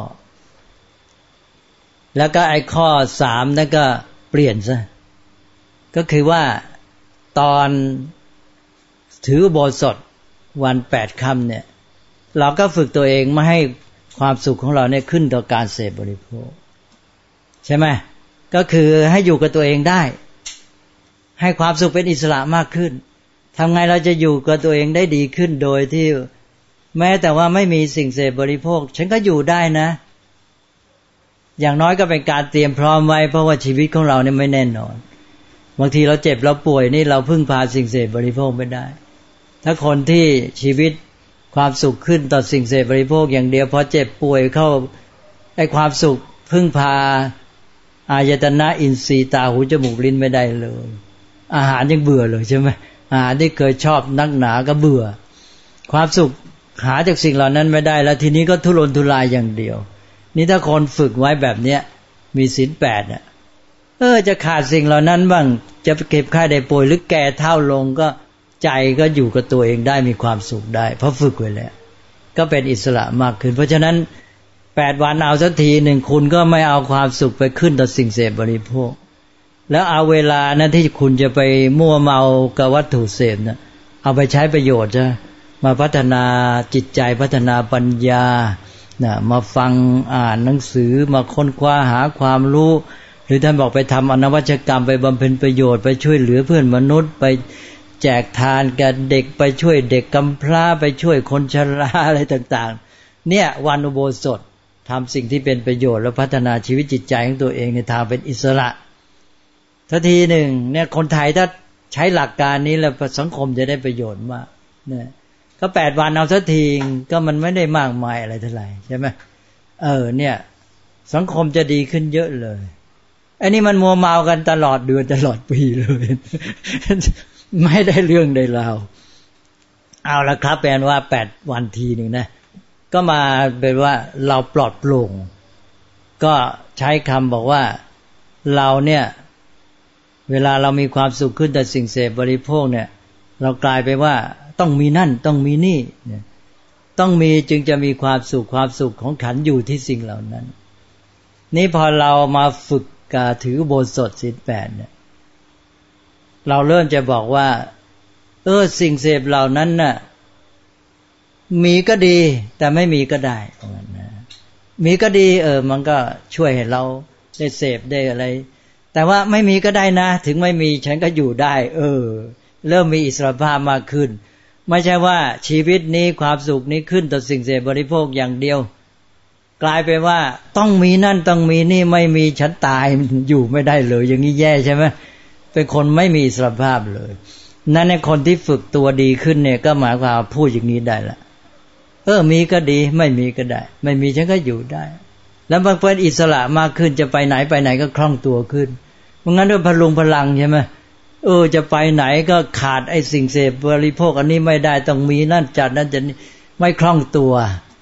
แล้วก็ไอ้ข้อสามนั่นก็เปลี่ยนซะก็คือว่าตอนถืออุโบสถวันแปดค่ำเนี่ยเราก็ฝึกตัวเองไม่ให้ความสุขของเราเนี่ยขึ้นต่อการเสพบริโภคใช่ไหมก็คือให้อยู่กับตัวเองได้ให้ความสุขเป็นอิสระมากขึ้นทำไงเราจะอยู่กับตัวเองได้ดีขึ้นโดยที่แม้แต่ว่าไม่มีสิ่งเสพบริโภคฉันก็อยู่ได้นะอย่างน้อยก็เป็นการเตรียมพร้อมไว้เพราะว่าชีวิตของเราเนี่ยไม่แน่นอนบางทีเราเจ็บเราป่วยนี่เราพึ่งพาสิ่งเสพบริโภคไม่ได้ถ้าคนที่ชีวิตความสุขขึ้นต่อสิ่งเสพบริโภคอย่างเดียวพอเจ็บป่วยเข้าไอ้ความสุขพึ่งพาอายตนะอินทรีย์ตาหูจมูกลิ้นไม่ได้เลยอาหารยังเบื่อเลยใช่ไหมอาหารที่เคยชอบนักหนาก็เบื่อความสุขหาจากสิ่งเหล่านั้นไม่ได้แล้วทีนี้ก็ทุรนทุรายอย่างเดียวนี่ถ้าคนฝึกไว้แบบเนี้ยมีศีลแปดเนี่ยเออจะขาดสิ่งเหล่านั้นบ้างจะเก็บไข้ได้ป่วยหรือแก่เฒ่าลงก็ใจก็อยู่กับตัวเองได้มีความสุขได้เพราะฝึกไว้แล้วก็เป็นอิสระมากขึ้นเพราะฉะนั้นแปดวันเอาสักทีหนึ่งคุณก็ไม่เอาความสุขไปขึ้นต่อสิ่งเสพบริโภคแล้วเอาเวลานั้นที่คุณจะไปมั่วเมากับวัตถุเสพนะเอาไปใช้ประโยชน์จะมาพัฒนาจิตใจพัฒนาปัญญานะมาฟังอ่านหนังสือมาค้นคว้าหาความรู้หรือท่านบอกไปทำอนวัชกรรมไปบำเพ็ญประโยชน์ไปช่วยเหลือเพื่อนมนุษย์ไปแจกทานแก่เด็กไปช่วยเด็กกำพร้าไปช่วยคนชราอะไรต่างๆเนี่ยวันอุโบสถทำสิ่งที่เป็นประโยชน์และพัฒนาชีวิตจิตใจของตัวเองในทางเป็นอิสระทันทีหนึ่งเนี่ยคนไทยถ้าใช้หลักการนี้แล้วสังคมจะได้ประโยชน์มากเนี่ยก็แปดวันเอาสักทีก็มันไม่ได้มากมายอะไรเท่าไหร่ใช่ไหมเออเนี่ยสังคมจะดีขึ้นเยอะเลยอันนี้มันมัวเมากันตลอดเดือนตลอดปีเลยไม่ได้เรื่องได้ราวเอาละครับแปลว่าแปดวันทีหนึ่งนะก็มาเป็นว่าเราปลอดโปร่งก็ใช้คำบอกว่าเราเนี่ยเวลาเรามีความสุขขึ้นแต่สิ่งเสพบริโภคเนี่ยเรากลายไปว่าต้องมีนั่นต้องมีนี่ต้องมีจึงจะมีความสุขความสุขของขันอยู่ที่สิ่งเหล่านั้นนี่พอเรามาฝึกการถืออุโบสถศีลแปดเนี่ยเราเริ่มจะบอกว่าเออสิ่งเสพเหล่านั้นน่ะมีก็ดีแต่ไม่มีก็ได้มีก็ดีเออมันก็ช่วยให้เราได้เสพได้อะไรแต่ว่าไม่มีก็ได้นะถึงไม่มีฉันก็อยู่ได้เออเริ่มมีอิสรภาพมากขึ้นไม่ใช่ว่าชีวิตนี้ความสุขนี้ขึ้นต่อสิ่งเสพบริโภคอย่างเดียวกลายไปว่าต้องมีนั่นต้องมีนี่ไม่มีฉันตายอยู่ไม่ได้เลยอย่างนี้แย่ใช่ไหมเป็นคนไม่มีอิสรภาพเลยนั่นในคนที่ฝึกตัวดีขึ้นเนี่ยก็หมายความพูดอย่างนี้ได้ละเออมีก็ดีไม่มีก็ได้ไม่มีฉันก็อยู่ได้แล้วบางคนอิสระมากขึ้นจะไปไหนไปไหนก็คล่องตัวขึ้นเพราะงั้นด้วยพลุงพลังใช่ไหมเออจะไปไหนก็ขาดไอ้สิ่งเสพบริโภคอันนี้ไม่ได้ต้องมีนั่นจัดนั่นจัดนี่ไม่คล่องตัว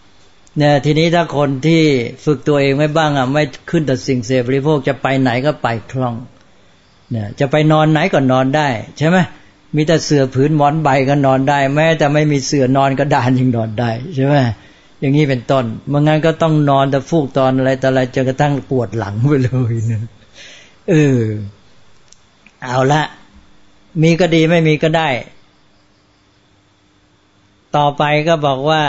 เนี่ยทีนี้ถ้าคนที่ฝึกตัวเองไม่บ้างอ่ะไม่ขึ้นแต่สิ่งเสพบริโภคจะไปไหนก็ไปคล่องเนี่ยจะไปนอนไหนก็นอนได้ใช่ไหมมีแต่เสื่อผืนหมอนใบก็นอนได้แม้แต่ไม่มีเสื่อนอนกระดานยังนอนได้ใช่ไหมอย่างนี้เป็นต้นเมื่องั้นก็ต้องนอนแต่ฟูกตอนอะไรแต่อะไรจนกระทั่งปวดหลังไปเลยเนี่ยเออเอาละมีก็ดีไม่มีก็ได้ต่อไปก็บอกว่า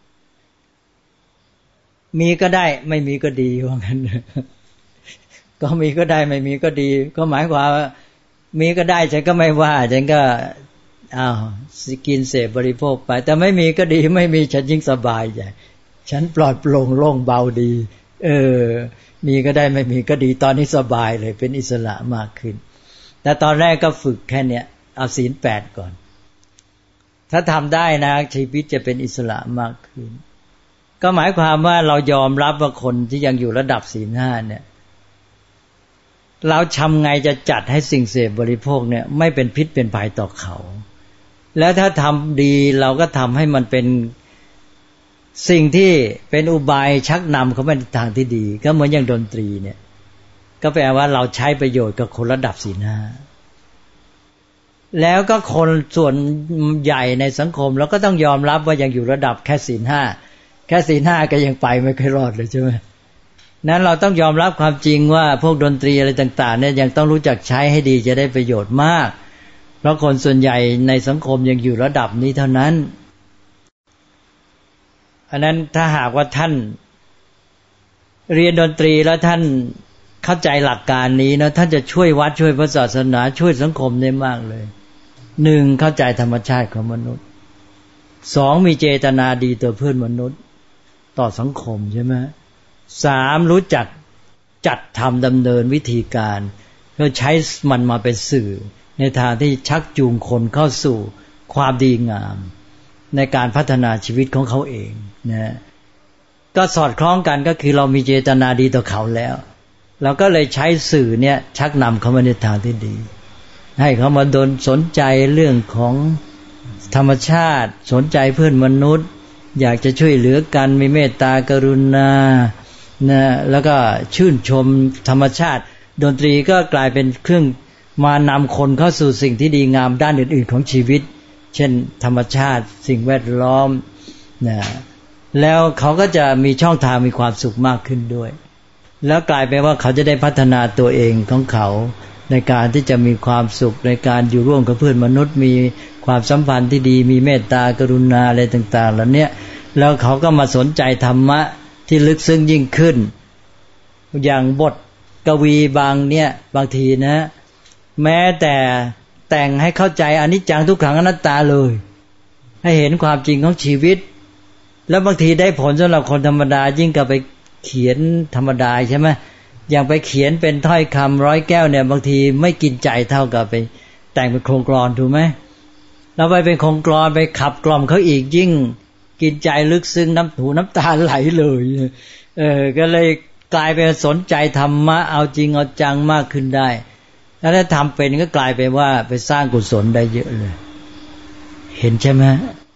มีก็ได้ไม่มีก็ดีว่างั้นก็มีก็ได้ไม่มีก็ดีก็หมายความว่ามีก็ได้ฉันก็ไม่ว่าฉันก็อ้าวกินเสพบริโภคไปแต่ไม่มีก็ดีไม่มีฉันยิ่งสบายใจฉันปลอดโปร่งโล่งเบาดีเออมีก็ได้ไม่มีก็ดีตอนนี้สบายเลยเป็นอิสระมากขึ้นแต่ตอนแรกก็ฝึกแค่เนี้ยเอาศีลแปดก่อนถ้าทำได้นะชีวิตจะเป็นอิสระมากขึ้นก็หมายความว่าเรายอมรับว่าคนที่ยังอยู่ระดับศีลห้าเนี่ยเราทำไงจะจัดให้สิ่งเสพบริโภคเนี่ยไม่เป็นพิษเป็นภัยต่อเขาแล้วถ้าทำดีเราก็ทำให้มันเป็นสิ่งที่เป็นอุบายชักนำเขาไปในทางที่ดีก็เหมือนอย่างดนตรีเนี่ยก็แปลว่าเราใช้ประโยชน์กับคนระดับศีลห้าแล้วก็คนส่วนใหญ่ในสังคมเราก็ต้องยอมรับว่ายังอยู่ระดับแค่ศีลห้าแค่ศีลห้าก็ยังไปไม่ค่อยรอดเลยใช่ไหมนั้นเราต้องยอมรับความจริงว่าพวกดนตรีอะไรต่างๆเนี่ยยังต้องรู้จักใช้ให้ดีจะได้ประโยชน์มากเพราะคนส่วนใหญ่ในสังคมยังอยู่ระดับนี้เท่านั้นอันนั้นถ้าหากว่าท่านเรียนดนตรีแล้วท่านเข้าใจหลักการนี้นะท่านจะช่วยวัดช่วยพระศาสนาช่วยสังคมได้มากเลยหนึ่งเข้าใจธรรมชาติของมนุษย์สองมีเจตนาดีต่อเพื่อนมนุษย์ต่อสังคมใช่ไหมสามรู้จักจัดทำดำเนินวิธีการเพื่อใช้มันมาเป็นสื่อในทางที่ชักจูงคนเข้าสู่ความดีงามในการพัฒนาชีวิตของเขาเองนะก็สอดคล้องกันก็คือเรามีเจตนาดีต่อเขาแล้วเราก็เลยใช้สื่อเนี่ยชักนำเขามาในทางที่ดีให้เขามาโดนสนใจเรื่องของธรรมชาติสนใจเพื่อนมนุษย์อยากจะช่วยเหลือกันมีเมตตากรุณานะแล้วก็ชื่นชมธรรมชาติดนตรีก็กลายเป็นเครื่องมานำคนเข้าสู่สิ่งที่ดีงามด้านอื่นๆของชีวิตเช่นธรรมชาติสิ่งแวดล้อมนะแล้วเขาก็จะมีช่องทางมีความสุขมากขึ้นด้วยแล้วกลายเป็นว่าเขาจะได้พัฒนาตัวเองของเขาในการที่จะมีความสุขในการอยู่ร่วมกับเพื่อนมนุษย์มีความสัมพันธ์ที่ดีมีเมตตากรุณาอะไรต่างๆแล้วเนี่ยแล้วเขาก็มาสนใจธรรมะที่ลึกซึ้งยิ่งขึ้นอย่างบทกวีบางเนี่ยบางทีนะแม้แต่แต่งให้เข้าใจอนิจจังทุกขังอนัตตาเลยให้เห็นความจริงของชีวิตแล้วบางทีได้ผลสำหรับคนธรรมดายิ่งกว่าไปเขียนธรรมดาใช่ไหมอย่างไปเขียนเป็นถ้อยคำร้อยแก้วเนี่ยบางทีไม่กินใจเท่ากับไปแต่งเป็นโครงกลอนถูกไหมเราไปเป็นโครงกลอนไปขับกล่อมเขาอีกยิ่งกินใจลึกซึ้งน้ำหูน้ำตาไหลเลยเออก็เลยกลายเป็นสนใจธรรมะเอาจริงเอาจังมากขึ้นได้แล้วถ้าทำเป็นก็กลายเป็นว่าไปสร้างกุศลได้เยอะเลยเห็นใช่ไหม